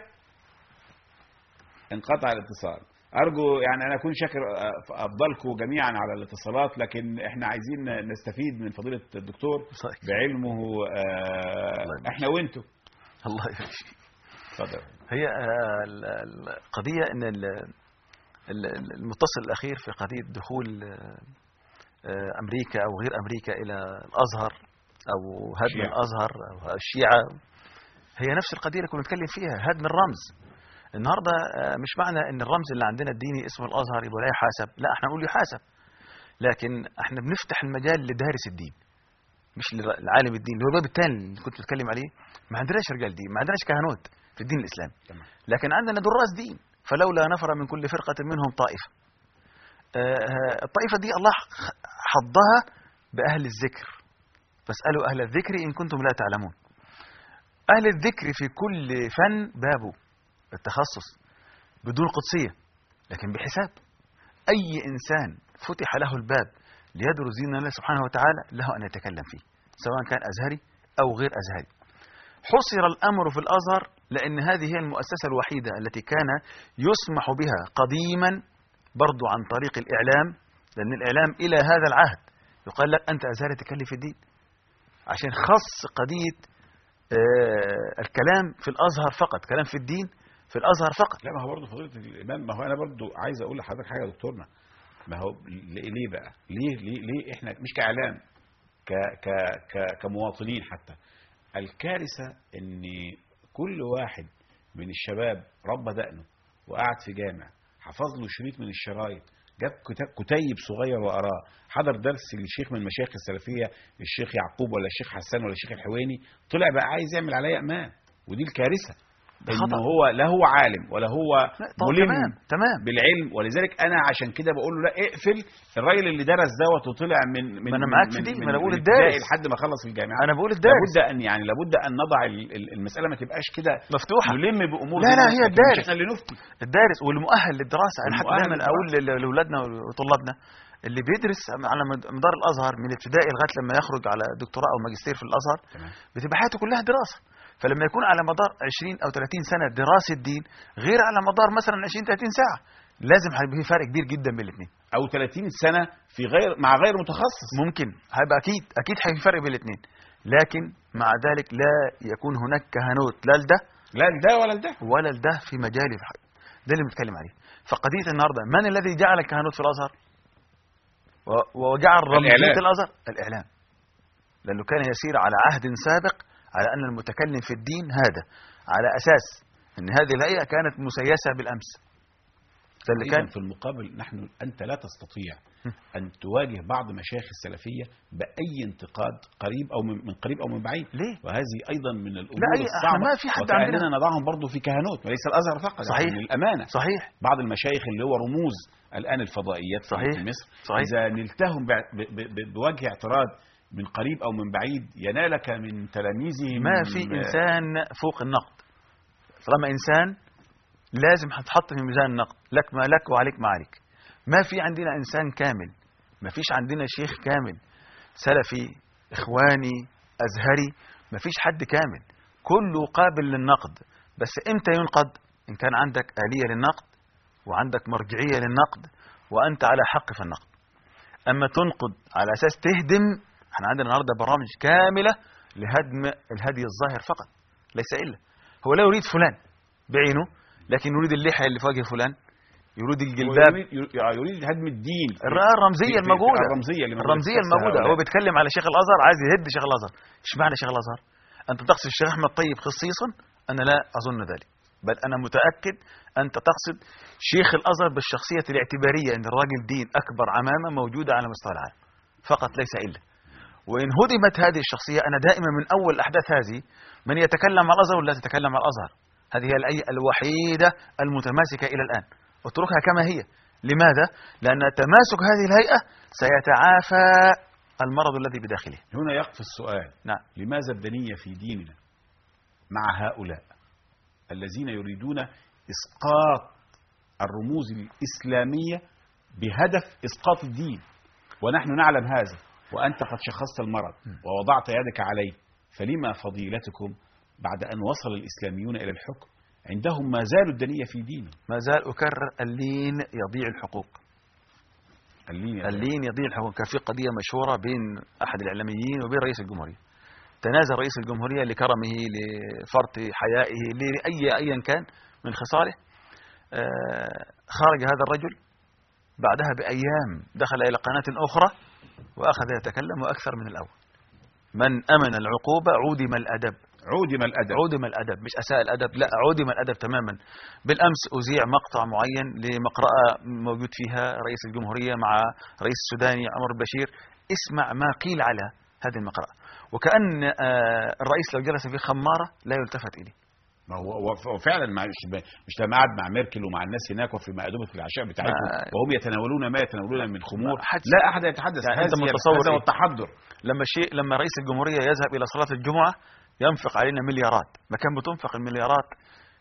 انقطع الاتصال. ارجو يعني انا اكون شاكر افضلكم جميعا على الاتصالات، لكن احنا عايزين نستفيد من فضيلة الدكتور بعلمه احنا وانتم. الله يبارك فيك. اتفضل. هي القضية ان المتصل الاخير في قضية دخول امريكا او غير امريكا الى الازهر او هدم الازهر او الشيعة، هي نفس القضية اللي كنا نتكلم فيها، هدم الرمز. النهارده مش معنى ان الرمز اللي عندنا الديني اسمه الازهر يبقى لا يحاسب، لا احنا نقول يحاسب، لكن احنا بنفتح المجال لدارس الدين مش للعالم الدين اللي هو الباب الثاني اللي كنت بتكلم عليه. ما عندناش رجال دين، ما عندناش كهنوت في الدين الاسلامي، لكن عندنا دراس دين. فلولا نفر من كل فرقة منهم طائفة. الطائفة دي الله حضها بأهل الذكر، فاسألوا أهل الذكر إن كنتم لا تعلمون. أهل الذكر في كل فن بابه التخصص بدون قدسية، لكن بحساب. أي إنسان فتح له الباب ليدرس دين الله سبحانه وتعالى له أن يتكلم فيه، سواء كان أزهري أو غير أزهري. حصر الأمر في الأزهر لأن هذه هي المؤسسة الوحيدة التي كان يسمح بها قديما برضو عن طريق الإعلام، لأن الإعلام إلى هذا العهد يقال لك أنت أزهري تكلم في الدين، عشان خص قضية الكلام في الأزهر فقط، كلام في الدين في الأزهر فقط. لا، ما هو برضه فضيلة الإمام، ما هو أنا برضه عايز أقول لحضرتك حاجة يا دكتورنا، ما هو ليه بقى؟ ليه إحنا مش كإعلام، كمواطنين حتى، الكارثة إن كل واحد من الشباب ربى دقنه وقعد في جامع، حفظ له شريط من الشرايط، جاب كتيب صغير وقراه، حضر درس للشيخ من المشايخ السلفية، الشيخ يعقوب ولا الشيخ حسان ولا الشيخ الحويني، طلع بقى عايز يعمل عليا إمام. ودي الكارثة، إنه هو لا هو عالم ولا هو ملم تمام بالعلم. ولذلك أنا عشان كده بقول له لا، اقفل الراجل اللي درس دوت وطلع من أنا معاك في دي، ما أنا بقول الدارس لحد ما خلص الجامعة. أنا بقول الدارس لابد أن نضع المسألة ما تبقاش كده مفتوحة، نلم بأمور. لا هي الدارس، احنا اللي نفتي الدارس والمؤهل للدراسة. أنا حتى دايما أقول لأولادنا وطلابنا اللي بيدرس على مدار الأزهر من ابتدائي لغاية لما يخرج على دكتوراه أو ماجستير في الأزهر، بتبقى حياته كلها دراسة. فلما يكون على مدار 20 أو 30 سنة دراسة دين غير على مدار مثلا 20-30 ساعة، لازم هيبقى في فرق كبير جدا بين الاثنين. أو 30 سنة في مع غير متخصص، ممكن هيبقى أكيد هيبقى في فرق بين الاثنين، لكن مع ذلك لا يكون هناك كهنوت لا لده ولا لده في مجال الحق. ده اللي بنتكلم عليه. فقضية النهارده من الذي جعل الكهنوت في الأزهر وجعل رمزية الأزهر؟ الإعلام، لأنه كان يسير على عهد سابق على أن المتكلم في الدين هذا، على أساس أن هذه الهيئة كانت مسيسة بالأمس. كان في المقابل أنت لا تستطيع أن تواجه بعض مشايخ السلفية بأي انتقاد قريب أو من قريب أو من بعيد. ليه؟ وهذه أيضا من الأمور الصعبة، ما في حد وكأننا نضعهم برضو في كهنوت وليس الأزهر فقط. صحيح، يعني للأمانة صحيح، بعض المشايخ اللي هو رموز الآن الفضائيات في مصر، صحيح. إذا نلتهم بوجه اعتراض من قريب أو من بعيد ينالك من تلاميذهم. ما في إنسان فوق النقد، طالما إنسان لازم هتحط في ميزان النقد، لك ما لك وعليك ما عليك. ما في عندنا إنسان كامل، ما فيش عندنا شيخ كامل، سلفي إخواني أزهري، ما فيش حد كامل، كله قابل للنقد. بس إمتى ينقد؟ إن كان عندك آلية للنقد وعندك مرجعية للنقد وأنت على حق في النقد. أما تنقد على أساس تهدم، احنا عندنا النهارده برامج كاملة لهدم الهدي الظاهر فقط، ليس إلا هو لا يريد فلان بعينه، لكن يريد اللحية اللي في وجه فلان، يريد الجلباب، يريد هدم الدين، الرمزية الموجودة، الرمزية الموجودة. هو بيتكلم على شيخ الأزهر، عايز يهد شيخ الأزهر. اشمعنى شيخ الأزهر؟ أنت تقصد الشيخ أحمد طيب خصيصا؟ أنا لا أظن ذلك، بل أنا متأكد أنت تقصد شيخ الأزهر بالشخصية الاعتبارية، أن الراجل دين أكبر عمامة موجودة على مستوى العالم فقط، ليس إلا. وإن هدمت هذه الشخصية، أنا دائما من أول الأحداث هذه من يتكلم على الأزهر ولا تتكلم على الأزهر، هذه هي الهيئة الوحيدة المتماسكة إلى الآن، اتركها كما هي. لماذا؟ لأن تماسك هذه الهيئة سيتعافى المرض الذي بداخله. هنا يقف السؤال، نعم، لماذا الدنية في ديننا مع هؤلاء الذين يريدون إسقاط الرموز الإسلامية بهدف إسقاط الدين، ونحن نعلم هذا، وأنت قد شخصت المرض ووضعت يدك عليه، فلما فضيلتكم بعد أن وصل الإسلاميون إلى الحكم عندهم ما زالوا الدنية في دينه؟ ما زال أكرر، اللين يضيع الحقوق، اللين يضيع الحقوق. كان في قضية مشهورة بين أحد الإعلاميين وبين رئيس الجمهورية، تنازل رئيس الجمهورية لكرمه، لفرط حيائه، أيا كان من خصاله. خرج هذا الرجل بعدها بأيام، دخل إلى قناة أخرى وأخذ يتكلم أكثر من الأول. من أمن العقوبة عودم الأدب، عودم الأدب، مش أساء الأدب، لا، عودم الأدب تماما. بالأمس أذيع مقطع معين لمقرأة موجود فيها رئيس الجمهورية مع رئيس السوداني عمر البشير، اسمع ما قيل على هذه المقرأة، وكأن الرئيس لو جلس في خمارة لا يلتفت إليه. ما هو فعلا مش لما قعد مع ميركل ومع الناس هناك وفي مأدبة العشاء بتاعتهم وهم يتناولون ما يتناولون من خمور، لا أحد يتحدث. يعني أنت متصور هذا التحضر. لما رئيس الجمهورية يذهب إلى صلاة الجمعة ينفق علينا مليارات، ما كان بتنفق المليارات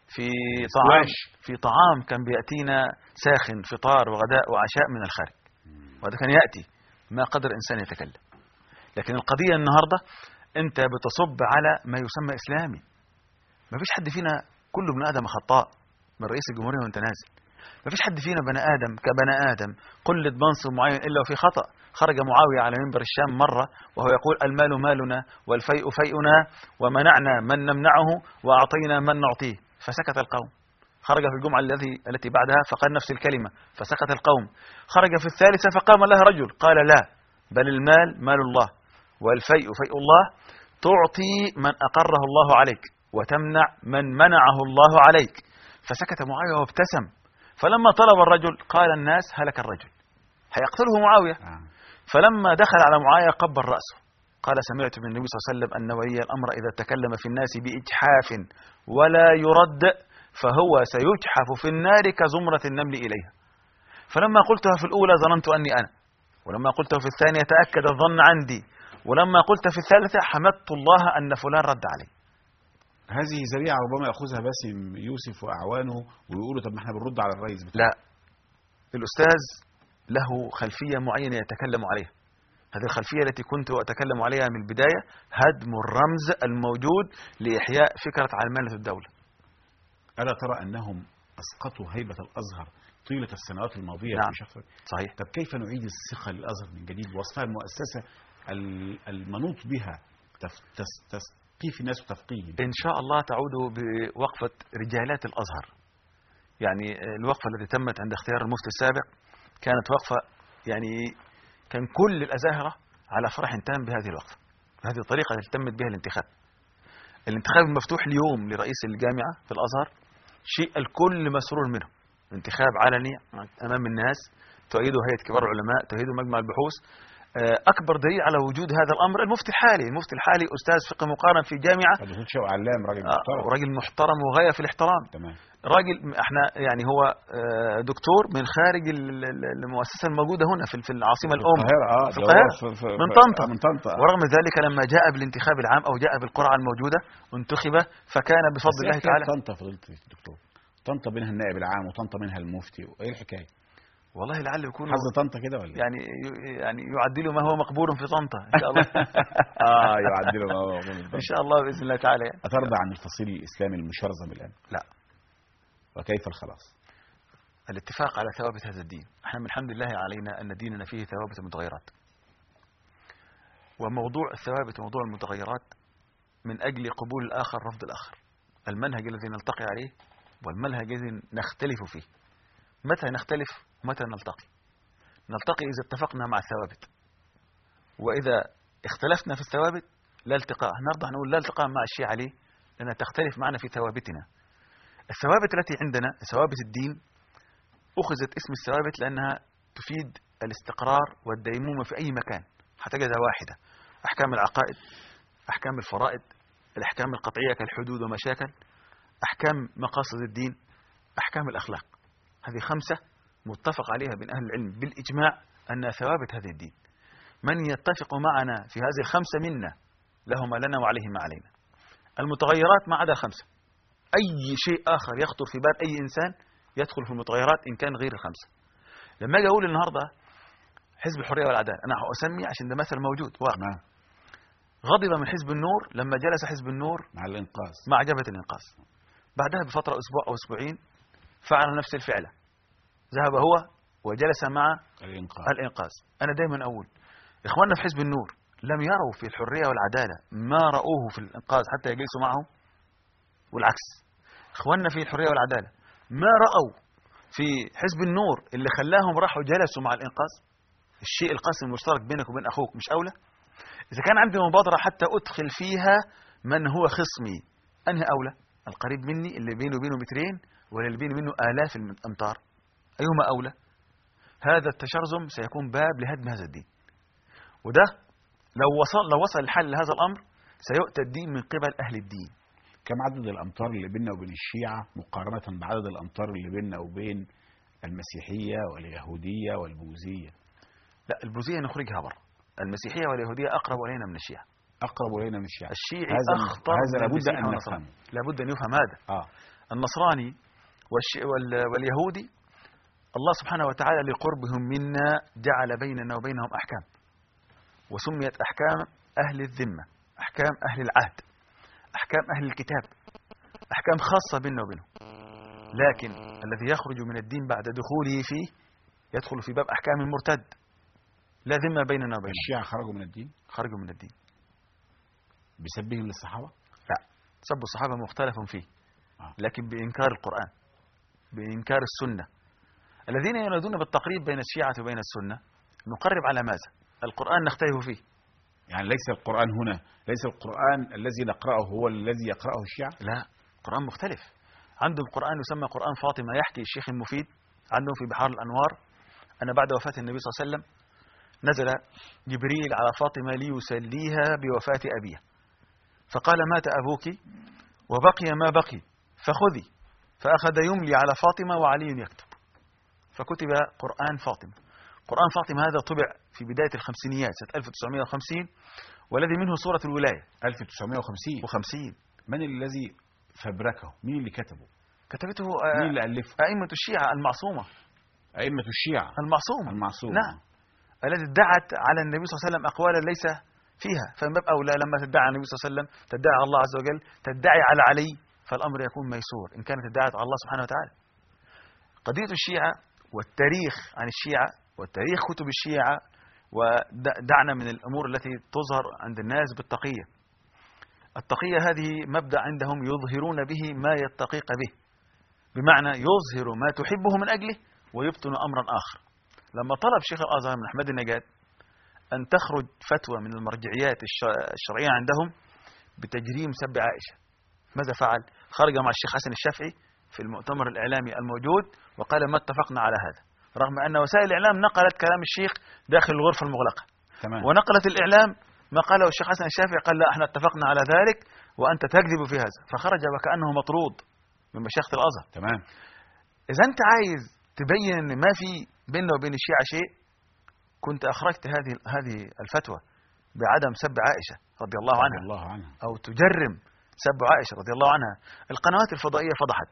في طعام كان بيأتينا ساخن، فطار وغداء وعشاء من الخارج، وهذا كان يأتي ما قدر إنسان يتكلم. لكن القضية النهاردة أنت بتصب على ما يسمى إسلامي. ما فيش حد فينا، كل ابن آدم خطاء، من رئيس الجمهورية وانت نازل. ما فيش حد فينا بني آدم كبني آدم قلد منصب معين إلا وفي خطأ. خرج معاوية على منبر الشام مرة وهو يقول: المال مالنا والفيء فيئنا ومنعنا من نمنعه وأعطينا من نعطيه، فسكت القوم. خرج في الجمعة التي بعدها فقال نفس الكلمة فسكت القوم. خرج في الثالثة فقام له رجل قال: لا، بل المال مال الله والفيء فيء الله، تعطي من أقره الله عليك وتمنع من منعه الله عليك. فسكت معاوية وابتسم. فلما طلب الرجل قال الناس: هلك الرجل، هيقتله معاوية. فلما دخل على معاوية قبل رأسه قال: سمعت من النبي صلى الله عليه وسلم أن ولي الأمر إذا تكلم في الناس بإجحاف ولا يرد فهو سيجحف في النار كزمرة النمل إليها. فلما قلتها في الأولى ظننت أني أنا، ولما قلتها في الثانية تأكد الظن عندي، ولما قلت في الثالثة حمدت الله أن فلان رد علي. هذه ذريعة ربما يأخذها باسم يوسف وأعوانه ويقولوا: طب ما احنا بنرد على الرئيس بتاعه. لا، الأستاذ له خلفية معينة يتكلم عليها. هذه الخلفية التي كنت أتكلم عليها من البداية، هدم الرمز الموجود لإحياء فكرة علمانية الدولة. ألا ترى أنهم أسقطوا هيبة الأزهر طيلة السنوات الماضية؟ نعم. في شخص. صحيح. طب كيف نعيد الثقة للأزهر من جديد ووصفها المؤسسة المنوط بها تثقيف الناس وتفقيهم؟ إن شاء الله تعود بوقفة رجالات الأزهر. يعني الوقفة التي تمت عند اختيار المفتي السابق كانت وقفة، يعني كان كل الأزاهرة على فرح تام بهذه الوقفة. هذه الطريقة التي تمت بها الانتخاب المفتوح اليوم لرئيس الجامعة في الأزهر شيء الكل مسرور منه. انتخاب علني أمام الناس، تؤيده هيئة كبار العلماء، تؤيده مجمع البحوث. أكبر دليل على وجود هذا الأمر المفتي الحالي أستاذ فقه مقارن في جامعة، علام، راجل محترم وغاية في الاحترام. تمام. راجل احنا يعني هو دكتور من خارج المؤسسة الموجودة هنا في العاصمة الأم في القاهرة، من طنطا. ورغم ذلك لما جاء بالانتخاب العام أو جاء بالقرعة الموجودة انتخب، فكان بفضل الله تعالى. طنطا فضلت دكتور، طنطا منها النائب العام وطنطا منها المفتي، وايه الحكاية؟ والله لعل يكون حظ طنطا كده ولا يعني يعدل ما هو مقبول في طنطا ان شاء الله. يعدل ما هو مقبول ان شاء الله باذن الله تعالى. أترضى عن الفصيل الإسلامي المشرذم الآن؟ لا. وكيف الخلاص؟ الاتفاق على ثوابت هذا الدين. احنا من الحمد لله علينا أن ديننا فيه ثوابت المتغيرات، وموضوع الثوابت وموضوع المتغيرات من أجل قبول الآخر رفض الآخر. المنهج الذي نلتقي عليه والمنهج الذي نختلف فيه. متى نختلف ومتى نلتقي؟ نلتقي إذا اتفقنا مع الثوابت، وإذا اختلفنا في الثوابت لا التقاء. نرضى نقول لا التقاء مع الشيء عليه لأنها تختلف معنا في ثوابتنا. الثوابت التي عندنا ثوابت الدين أخذت اسم الثوابت لأنها تفيد الاستقرار والديمومة في أي مكان، هتجدها واحدة. أحكام العقائد، أحكام الفرائض، الأحكام القطعية كالحدود ومشاكل، أحكام مقاصد الدين، أحكام الأخلاق. هذه 5 متفق عليها بين أهل العلم بالإجماع أنها ثوابت هذه الدين. من يتفق معنا في هذه 5 منا له ما لنا وعليه ما علينا. المتغيرات ما عدا 5. أي شيء آخر يخطر في بال أي إنسان يدخل في المتغيرات إن كان غير 5. لما أجي أقول النهاردة حزب الحرية والعدالة، أنا أسمي عشان ده مثل موجود واقع. غضب من حزب النور لما جلس حزب النور مع جبهة الإنقاذ. بعدها بفترة أسبوع أو أسبوعين فعل نفس الفعلة، ذهب هو وجلس مع الإنقاذ. أنا دايما أقول إخواننا في حزب النور لم يروا في الحرية والعدالة ما رأوه في الإنقاذ حتى يجلسوا معهم، والعكس. إخواننا في الحرية والعدالة ما رأوا في حزب النور اللي خلاهم راحوا جلسوا مع الإنقاذ. الشيء القاسم المشترك بينك وبين أخوك مش أولى؟ إذا كان عندي مبادرة حتى أدخل فيها من هو خصمي، أنهي أولى؟ القريب مني اللي بينه وبينه مترين ولا اللي بينه وبينه آلاف الأمتار؟ أيهما أولى؟ هذا التشرذم سيكون باب لهدم هذا الدين. وده لو وصل الحل لهذا الأمر سيؤتى الدين من قبل أهل الدين. كم عدد الأمتار اللي بيننا وبين الشيعة مقارنة بعدد الأمتار اللي بيننا وبين المسيحية واليهودية والبوذية؟ لا، البوذية نخرجها برا. المسيحية واليهودية أقرب إلينا من الشيعة. الشيعي أخطر. هذا لابد أن نفهمه. لابد أن يفهم هذا. النصراني واليهودي الله سبحانه وتعالى لقربهم منا جعل بيننا وبينهم أحكام. وسميت أحكام أهل الذمة، أحكام أهل العهد، أحكام أهل الكتاب، أحكام خاصة بيننا وبينهم. لكن الذي يخرج من الدين بعد دخوله فيه يدخل في باب أحكام المرتد، لا ذمة بيننا وبينهم. الشيعة خرجوا من الدين؟ خرجوا من الدين بسبهم للصحابة؟ لا، سب الصحابة مختلف فيه، لكن بإنكار القرآن، بإنكار السنة. الذين ينادون بالتقريب بين الشيعة وبين السنة نقرب على ماذا؟ القرآن نختلف فيه. يعني ليس القرآن هنا، ليس القرآن الذي نقرأه هو الذي يقرأه الشيعة؟ لا، القرآن مختلف. عندهم قرآن يسمى قرآن فاطمة، يحكي الشيخ المفيد عندهم في بحار الأنوار أن بعد وفاة النبي صلى الله عليه وسلم نزل جبريل على فاطمة ليسليها بوفاة أبيها، فقال مات أبوك وبقي ما بقي فخذي، فأخذ يملي على فاطمة وعلي يكتب، فكتب قرآن فاطمة. قرآن فاطمة هذا طبع في بداية الخمسينيات سنة 1950، والذي منه سورة الولاية. 1950. من الذي فبركه؟ مين اللي كتبه؟ كتبته مين اللي ألفه؟ أئمة الشيعة المعصومة. أئمة الشيعة المعصومة. نعم، التي ادعت على النبي صلى الله عليه وسلم أقوالا ليس فيها، فمن باب أولى لما تدعي على النبي صلى الله عليه وسلم تدعي على الله عز وجل، تدعي على علي، فالأمر يكون ميسور إن كانت ادعت على الله سبحانه وتعالى. قضية الشيعة والتاريخ عن الشيعة وتاريخ كتب الشيعة، ودعنا من الأمور التي تظهر عند الناس بالتقية. التقية هذه مبدأ عندهم يظهرون به ما يتقيق به، بمعنى يظهر ما تحبه من أجله ويبطن أمرا آخر. لما طلب شيخ الأزهر من أحمد النجاد أن تخرج فتوى من المرجعيات الشرعية عندهم بتجريم سب عائشة، ماذا فعل؟ خرج مع الشيخ حسن الشافعي في المؤتمر الإعلامي الموجود وقال ما اتفقنا على هذا، رغم أن وسائل الإعلام نقلت كلام الشيخ داخل الغرفة المغلقة. تمام. ونقلت الإعلام ما قاله الشيخ حسن الشافعي، قال لا احنا اتفقنا على ذلك وأنت تكذب في هذا، فخرج وكأنه مطرود من مشيخة الأزهر. تمام. إذا أنت عايز تبين أن ما في بيننا وبين الشيعة شيء، كنت أخرجت هذه الفتوى بعدم سب عائشة رضي الله عنها أو تجرم سب عائشة رضي الله عنها. القنوات الفضائية فضحت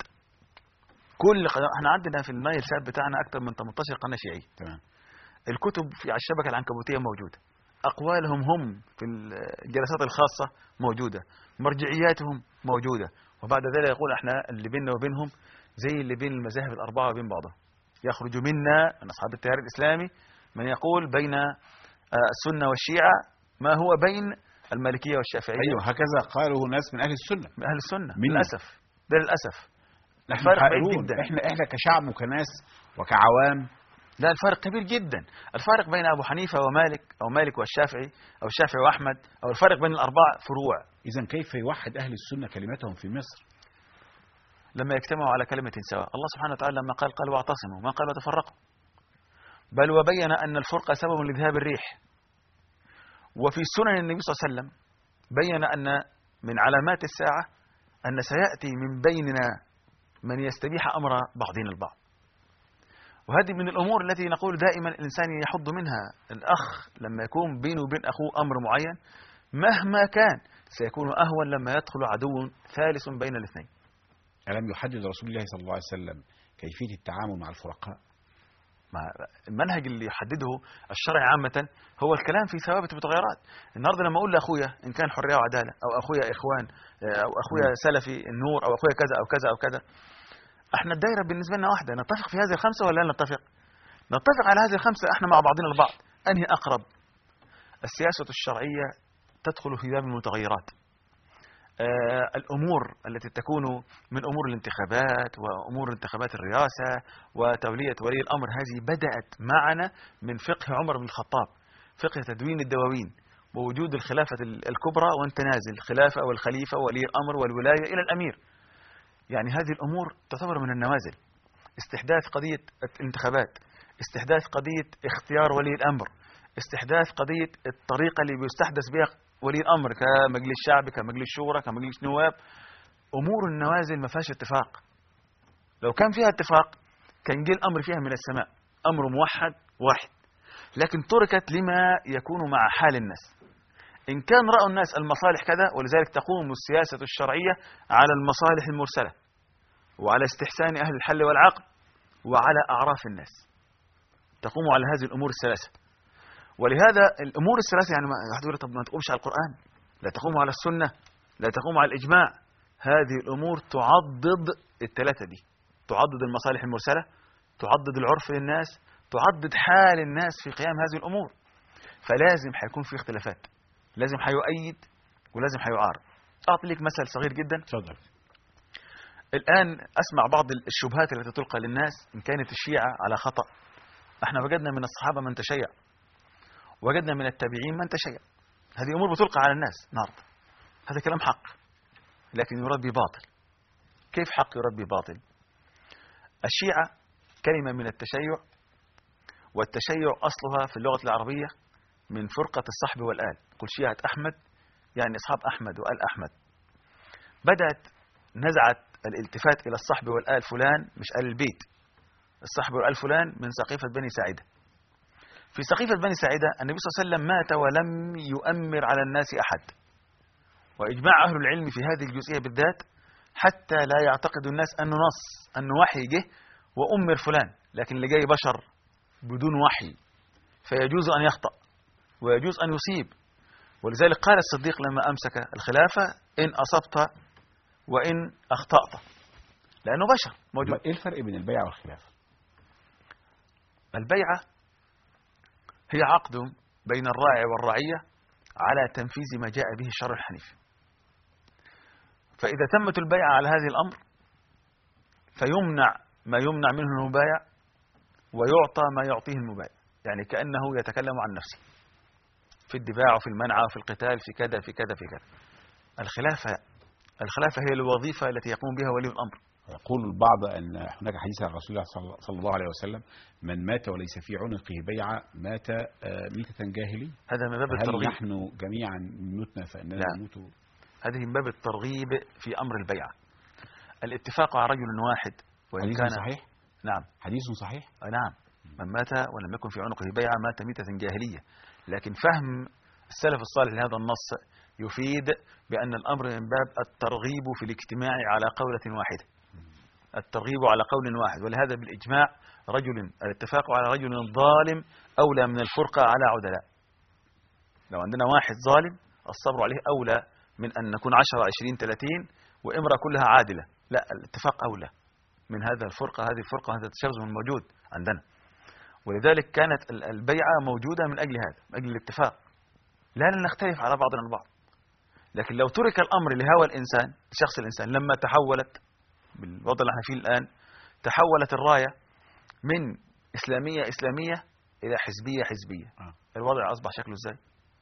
كل قناة. احنا عندنا في المايل ساب بتاعنا أكثر من 18 قناة شيعية. تمام. الكتب في على الشبكة العنكبوتية موجودة، أقوالهم هم في الجلسات الخاصة موجودة، مرجعياتهم موجودة، وبعد ذلك يقول احنا اللي بيننا وبينهم زي اللي بين المذاهب الأربعة وبين بعضها. يخرج منا من أصحاب التيار الإسلامي من يقول بين السنة والشيعة ما هو بين المالكية والشافعية. أيوه، هكذا قالوا ناس من أهل السنة. من أهل السنة للأسف، ده للأسف. الفرق بعيد جدا. احنا كشعب وكناس وكعوام، لا، الفرق كبير جدا. الفرق بين أبو حنيفة ومالك أو مالك والشافعي أو الشافعي وأحمد، أو الفرق بين الأربعة فروع. إذن كيف يوحد أهل السنة كلمتهم في مصر لما يجتمعوا على كلمة سواء؟ الله سبحانه وتعالى لما قال واعتصموا، ما قال وتفرقوا، بل وبين أن الفرقة سبب لذهاب الريح. وفي سنن النبي صلى الله عليه وسلم بين أن من علامات الساعة أن سيأتي من بيننا من يستبيح أمر بعضنا البعض. وهذه من الأمور التي نقول دائما الإنسان يحض منها. الأخ لما يكون بينه وبين أخوه أمر معين مهما كان سيكون أهون لما يدخل عدو ثالث بين الاثنين. ألم يحدد رسول الله صلى الله عليه وسلم كيفية التعامل مع الفرقاء؟ المنهج اللي يحدده الشرع عامة هو الكلام في ثوابت ومتغيرات. النهارده لما أقول لأخويا إن كان حرية وعدالة، أو أخويا إخوان، أو أخويا سلفي النور، أو أخويا كذا أو كذا أو كذا، احنا الدائرة بالنسبة لنا واحدة. نتفق في هذه الخمسة ولا لا نتفق؟ نتفق على هذه الخمسة احنا مع بعضنا البعض، أنهي أقرب؟ السياسة الشرعية تدخل في باب المتغيرات. الأمور التي تكون من أمور الانتخابات وأمور انتخابات الرئاسة وتولية ولي الأمر، هذه بدأت معنا من فقه عمر بن الخطاب، فقه تدوين الدواوين ووجود الخلافة الكبرى، وانت نازل الخلافة والخليفة وولي الأمر والولاية إلى الأمير. يعني هذه الأمور تعتبر من النوازل. استحداث قضية الانتخابات، استحداث قضية اختيار ولي الأمر، استحداث قضية الطريقة اللي بيستحدث بها ولي الأمر كمجلس شعبي، كمجلس شورى، كمجلس نواب. أمور النوازل ما فيهاش اتفاق. لو كان فيها اتفاق كان جه الأمر فيها من السماء، أمر موحد واحد، لكن تركت لما يكون مع حال الناس. إن كان رأوا الناس المصالح كذا، ولذلك تقوم السياسة الشرعية على المصالح المرسلة وعلى استحسان أهل الحل والعقد وعلى أعراف الناس، تقوم على هذه الأمور الثلاثة. ولهذا الأمور الثلاثة يعني واحد طب ما تقومش على القرآن، لا تقوم على السنة، لا تقوم على الإجماع. هذه الأمور تعضد الثلاثة دي، تعضد المصالح المرسلة، تعضد العرف للناس، تعضد حال الناس في قيام هذه الأمور. فلازم حيكون في اختلافات، لازم حيؤيد ولازم حيعارض. أعطي لك مثل صغير جدا. تفضل. الآن أسمع بعض الشبهات التي تلقى للناس إن كانت الشيعة على خطأ. احنا وجدنا من الصحابة من تشيع، وجدنا من التابعين من تشيع. هذه أمور بتلقى على الناس النهارده. هذا كلام حق، لكن يراد بباطل. كيف حق يراد بباطل؟ الشيعة كلمة من التشيع، والتشيع أصلها في اللغة العربية من فرقة الصحب والآل. قل شيعة أحمد يعني أصحاب أحمد وآل أحمد. بدأت نزعت الالتفات إلى الصحب والآل فلان، مش آل البيت. الصحب والآل فلان من سقيفة بني ساعدة. في سقيفة بني ساعدة النبي صلى الله عليه وسلم مات ولم يؤمر على الناس أحد، وإجماع أهل العلم في هذه الجزئية بالذات حتى لا يعتقد الناس أنه نص، أنه وحي جه وأمر فلان، لكن اللي جاي بشر بدون وحي، فيجوز أن يخطأ ويجوز أن يصيب. ولذلك قال الصديق لما أمسك الخلافة: إن أصبت وإن أخطأت، لأنه بشر موجود. إيه الفرق بين البيعة والخلافة؟ البيعة هي عقد بين الراعي والرعية على تنفيذ ما جاء به الشرع الحنيف. فإذا تمت البيعة على هذه الأمر فيمنع ما يمنع منه المبايع، ويعطى ما يعطيه المبايع، يعني كأنه يتكلم عن نفسه في الدفاع وفي المنع وفي القتال في كذا في كذا في كذا. الخلافة هي الوظيفة التي يقوم بها ولي الأمر. يقول البعض أن هناك حديث عن رسول الله صلى الله عليه وسلم: من مات وليس في عنقه بيعة مات ميتة جاهلية. هذا من باب الترغيب. هل نحن جميعا متنا فإننا نموت؟ هذه من باب الترغيب في أمر البيعة. الاتفاق على رجل واحد وإن حديث كان صحيح؟ نعم حديث صحيح؟ نعم. من مات ولم يكن في عنقه بيعة مات ميتة جاهلية. لكن فهم السلف الصالح لهذا النص يفيد بأن الأمر من باب الترغيب في الاجتماع على قولة واحدة، الترغيب على قول واحد. ولهذا بالإجماع الاتفاق على رجل ظالم أولى من الفرقة على عدلاء. لو عندنا واحد ظالم الصبر عليه أولى من أن نكون 10 20 30 وإمرأة كلها عادلة. لا، الاتفاق أولى من هذا الفرقة، هذه الفرقة، هذا التشابه الموجود عندنا. ولذلك كانت البيعة موجودة من أجل هذا، من أجل الاتفاق، لا نختلف على بعضنا البعض. لكن لو ترك الأمر لهوى الإنسان، شخص الإنسان، لما تحولت بالوضع اللي احنا فيه الآن، تحولت الراية من إسلامية إلى حزبية. الوضع أصبح شكله إزاي؟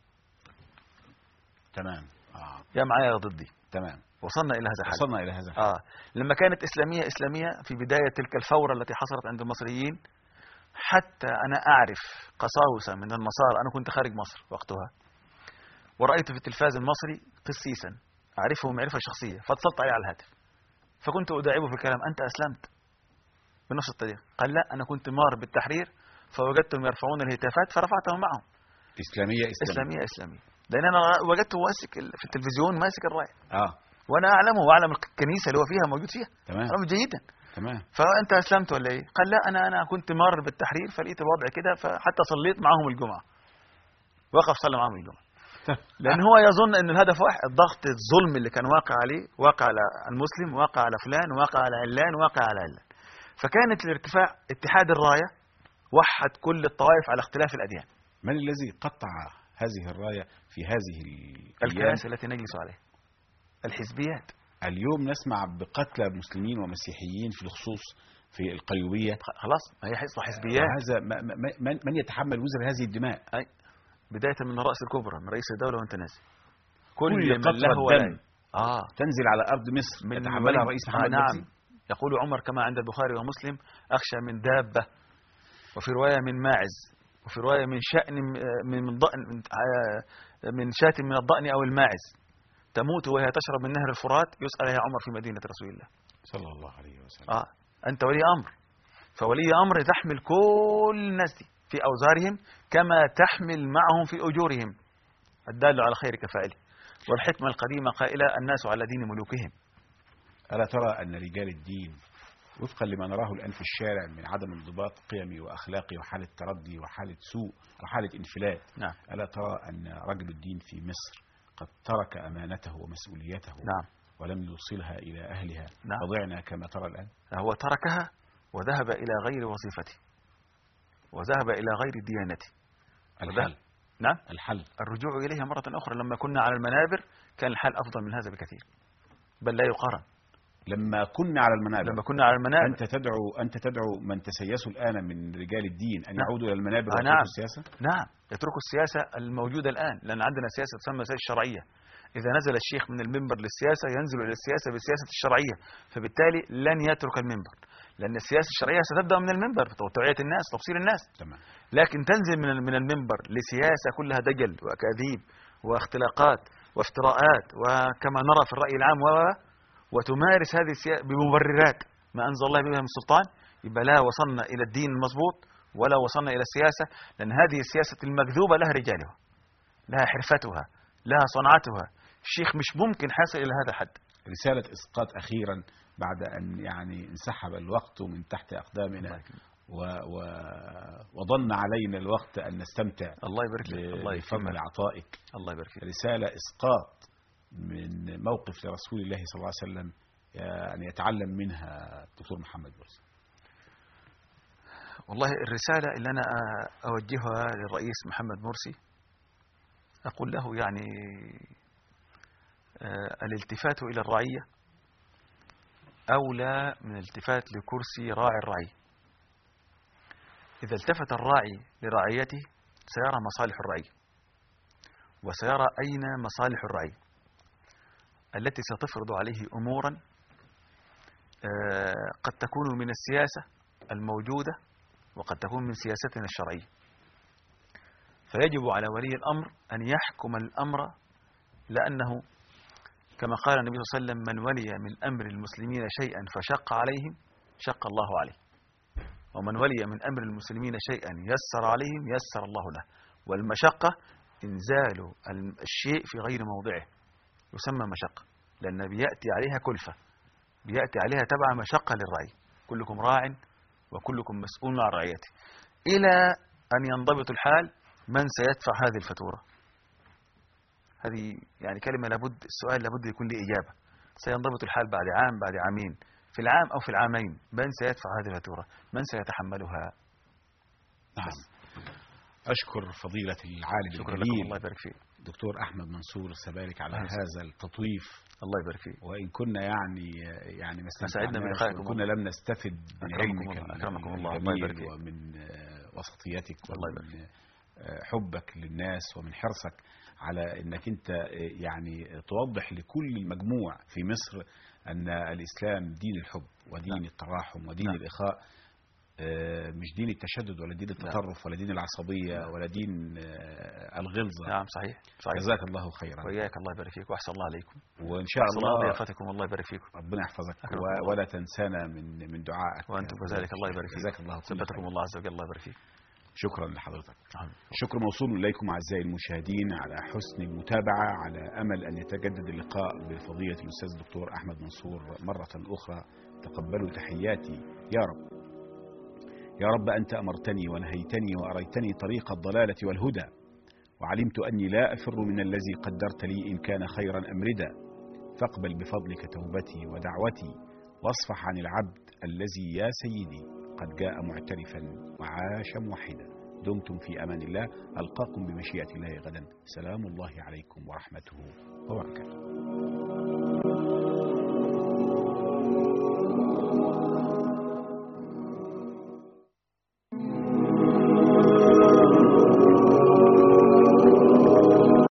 تمام. يا معايا يا ضدي. تمام. وصلنا إلى هذا الحال. وصلنا إلى هذا الحال. لما كانت إسلامية في بداية تلك الفورة التي حصلت عند المصريين، حتى أنا أعرف قساوسة من النصارى. أنا كنت خارج مصر وقتها، ورأيت في التلفاز المصري قسيسا أعرفه معرفة شخصية، فاتصلت عليه على الهاتف، فكنت أداعبه في الكلام: أنت أسلمت؟ بنفس الطريقة. قال: لا، أنا كنت مار بالتحرير فوجدتهم يرفعون الهتافات فرفعتهم معهم. إسلامية. لأن أنا وجدته ماسك في التلفزيون ماسك الراية. وأنا أعلمه وأعلم الكنيسة اللي هو فيها موجود فيها. تمام. أعلم جيدا. تمام. فأنت أسلمت ولا إيه؟ قال: لا، أنا كنت مار بالتحرير فلقيت الوضع كده، فحتى صليت معهم الجمعة. وقف صلى معهم الجمعة. لأن هو يظن أن الهدف واحد، الضغط الظلم اللي كان واقع عليه، واقع على المسلم، واقع على فلان، واقع على علان، واقع على علان. فكانت الارتفاع اتحاد الراية وحد كل الطوائف على اختلاف الأديان. من الذي قطع هذه الراية في هذه الكنائس التي نجلس عليها، الحزبيات. اليوم نسمع بقتلى مسلمين ومسيحيين في الخصوص في القيوبية. خلاص، ما هي حزبيات. هذا من يتحمل وزر هذه الدماء؟ بداية من الرأس الكبرى، من رئيس الدولة وانت نازل. كل قطرة دم تنزل على أرض مصر يتحملها رئيس محمد مرسي. نعم. يقول عمر كما عند البخاري ومسلم: أخشى من دابة، وفي رواية من ماعز، وفي رواية من شأن من ضأن، من شاة من الضأن أو الماعز، تموت وهي تشرب من نهر الفرات، يسأل يا عمر في مدينة رسول الله صلى الله عليه وسلم. أنت ولي أمر، فولي أمر تحمل كل الناس دي في أوزارهم كما تحمل معهم في أجورهم. الدال على خير كفاعله. والحكمة القديمة قائلة: الناس على دين ملوكهم. ألا ترى أن رجال الدين وفقا لما نراه الآن في الشارع من عدم انضباط قيمي وأخلاقي وحالة تردي وحالة سوء وحالة انفلات. نعم. ألا ترى أن رجل الدين في مصر قد ترك أمانته ومسؤوليته نعم. ولم يوصلها إلى أهلها؟ نعم. فضعنا كما ترى الآن. هو تركها وذهب إلى غير وظيفته وذهب إلى غير ديانته. الحل. نعم. الحل الرجوع إليها مرة أخرى. لما كنا على المنابر كان الحال أفضل من هذا بكثير، بل لا يقارن. لما كنا على المنابر أنت تدعو من تسيسوا الآن من رجال الدين أن يعودوا إلى المنابر ويتركوا السياسة؟ نعم، يتركوا السياسة الموجودة الآن، لأن عندنا سياسة تسمى سياسة الشرعية. إذا نزل الشيخ من المنبر للسياسة ينزل إلى السياسة بالسياسة الشرعية، فبالتالي لن يترك المنبر، لأن السياسة الشرعية ستبدأ من المنبر في توعية الناس، تبصير الناس. تمام. لكن تنزل من المنبر لسياسة كلها دجل وأكاذيب واختلاقات وافتراءات وكما نرى في الرأي العام وتمارس هذه السياسة بمبررات ما أنزل الله بها من سلطان، يبقى لا وصلنا إلى الدين المضبوط ولا وصلنا إلى السياسة، لأن هذه السياسة المكذوبة لها رجالها، لها حرفتها، لها صنعتها. الشيخ مش ممكن حاصل إلى هذا الحد. رسالة إسقاط أخيرا بعد أن يعني انسحب الوقت من تحت أقدامنا وظن علينا الوقت أن نستمتع. الله يبارك فيك. الله بفضل عطائك. الله يبارك فيك. رسالة إسقاط من موقف لرسول الله صلى الله عليه وسلم أن يتعلم منها الدكتور محمد مرسي. والله الرسالة اللي أنا أوجهها للرئيس محمد مرسي أقول له يعني الالتفات إلى الرعية أولى من الالتفات لكرسي راعي الرعي. إذا التفت الراعي لرعيته سيرى مصالح الرعي وسيرى أين مصالح الرعي التي ستفرض عليه أمورا قد تكون من السياسة الموجودة وقد تكون من سياستنا الشرعية. فيجب على ولي الأمر أن يحكم الأمر، لأنه كما قال النبي صلى الله عليه وسلم: من ولي من أمر المسلمين شيئا فشق عليهم شق الله عليه، ومن ولي من أمر المسلمين شيئا يسر عليهم يسر الله له. والمشقة إنزال الشيء في غير موضعه يسمى مشقة، لأن بيأتي عليها كلفة، بيأتي عليها تبع مشقة للرعي. كلكم راع وكلكم مسؤول عن رعيته. إلى أن ينضبط الحال من سيدفع هذه الفاتورة؟ هذه يعني كلمة لابد، السؤال لابد يكون له إجابة. سينضبط الحال بعد عام، بعد عامين، في العام أو في العامين، من سيدفع هذه الفاتورة؟ من سيتحملها؟ نعم. أشكر فضيلة العالم شكرا الجليل لكم. الله يبارك فيك دكتور أحمد منصور السبارك على هذا التطويف. الله يبارك فيك. وإن كنا يعني ما سعدنا بلقائكم، وكنا لم نستفد من علمك أكرمكم الله. الله يبارك فيك. ومن وسطيتك ومن حبك للناس ومن حرصك على أنك أنت يعني توضح لكل المجموع في مصر أن الإسلام دين الحب ودين التراحم ودين الإخاء، مش دين التشدد ولا دين التطرف ولا دين العصبية ولا دين الغلظة. نعم صحيح. جزاك الله خيرا. وإياك الله يبارك فيك وأحسن الله عليكم. وإن شاء الله ضيافتكم. الله يبارك فيكم. ربنا يحفظك ولا تنسانا من دعائك. وأنتم كذلك. الله يبارك فيك. جزاك الله خيرا. ثبتكم الله عز وجل. الله يبارك فيك. شكرا لحضرتك. شكر موصول إليكم أعزائي المشاهدين على حسن المتابعة، على أمل أن يتجدد اللقاء بفضيلة الأستاذ الدكتور أحمد منصور مرة أخرى. تقبلوا تحياتي. يا رب يا رب، أنت أمرتني ونهيتني وأريتني طريق الضلالة والهدى، وعلمت أني لا أفر من الذي قدرت لي إن كان خيرا أمردا، فاقبل بفضلك توبتي ودعوتي، واصفح عن العبد الذي يا سيدي قد جاء معترفا وعاش موحدا. دمتم في أمان الله. ألقاكم بمشيئة الله غدا. سلام الله عليكم ورحمته وبركاته.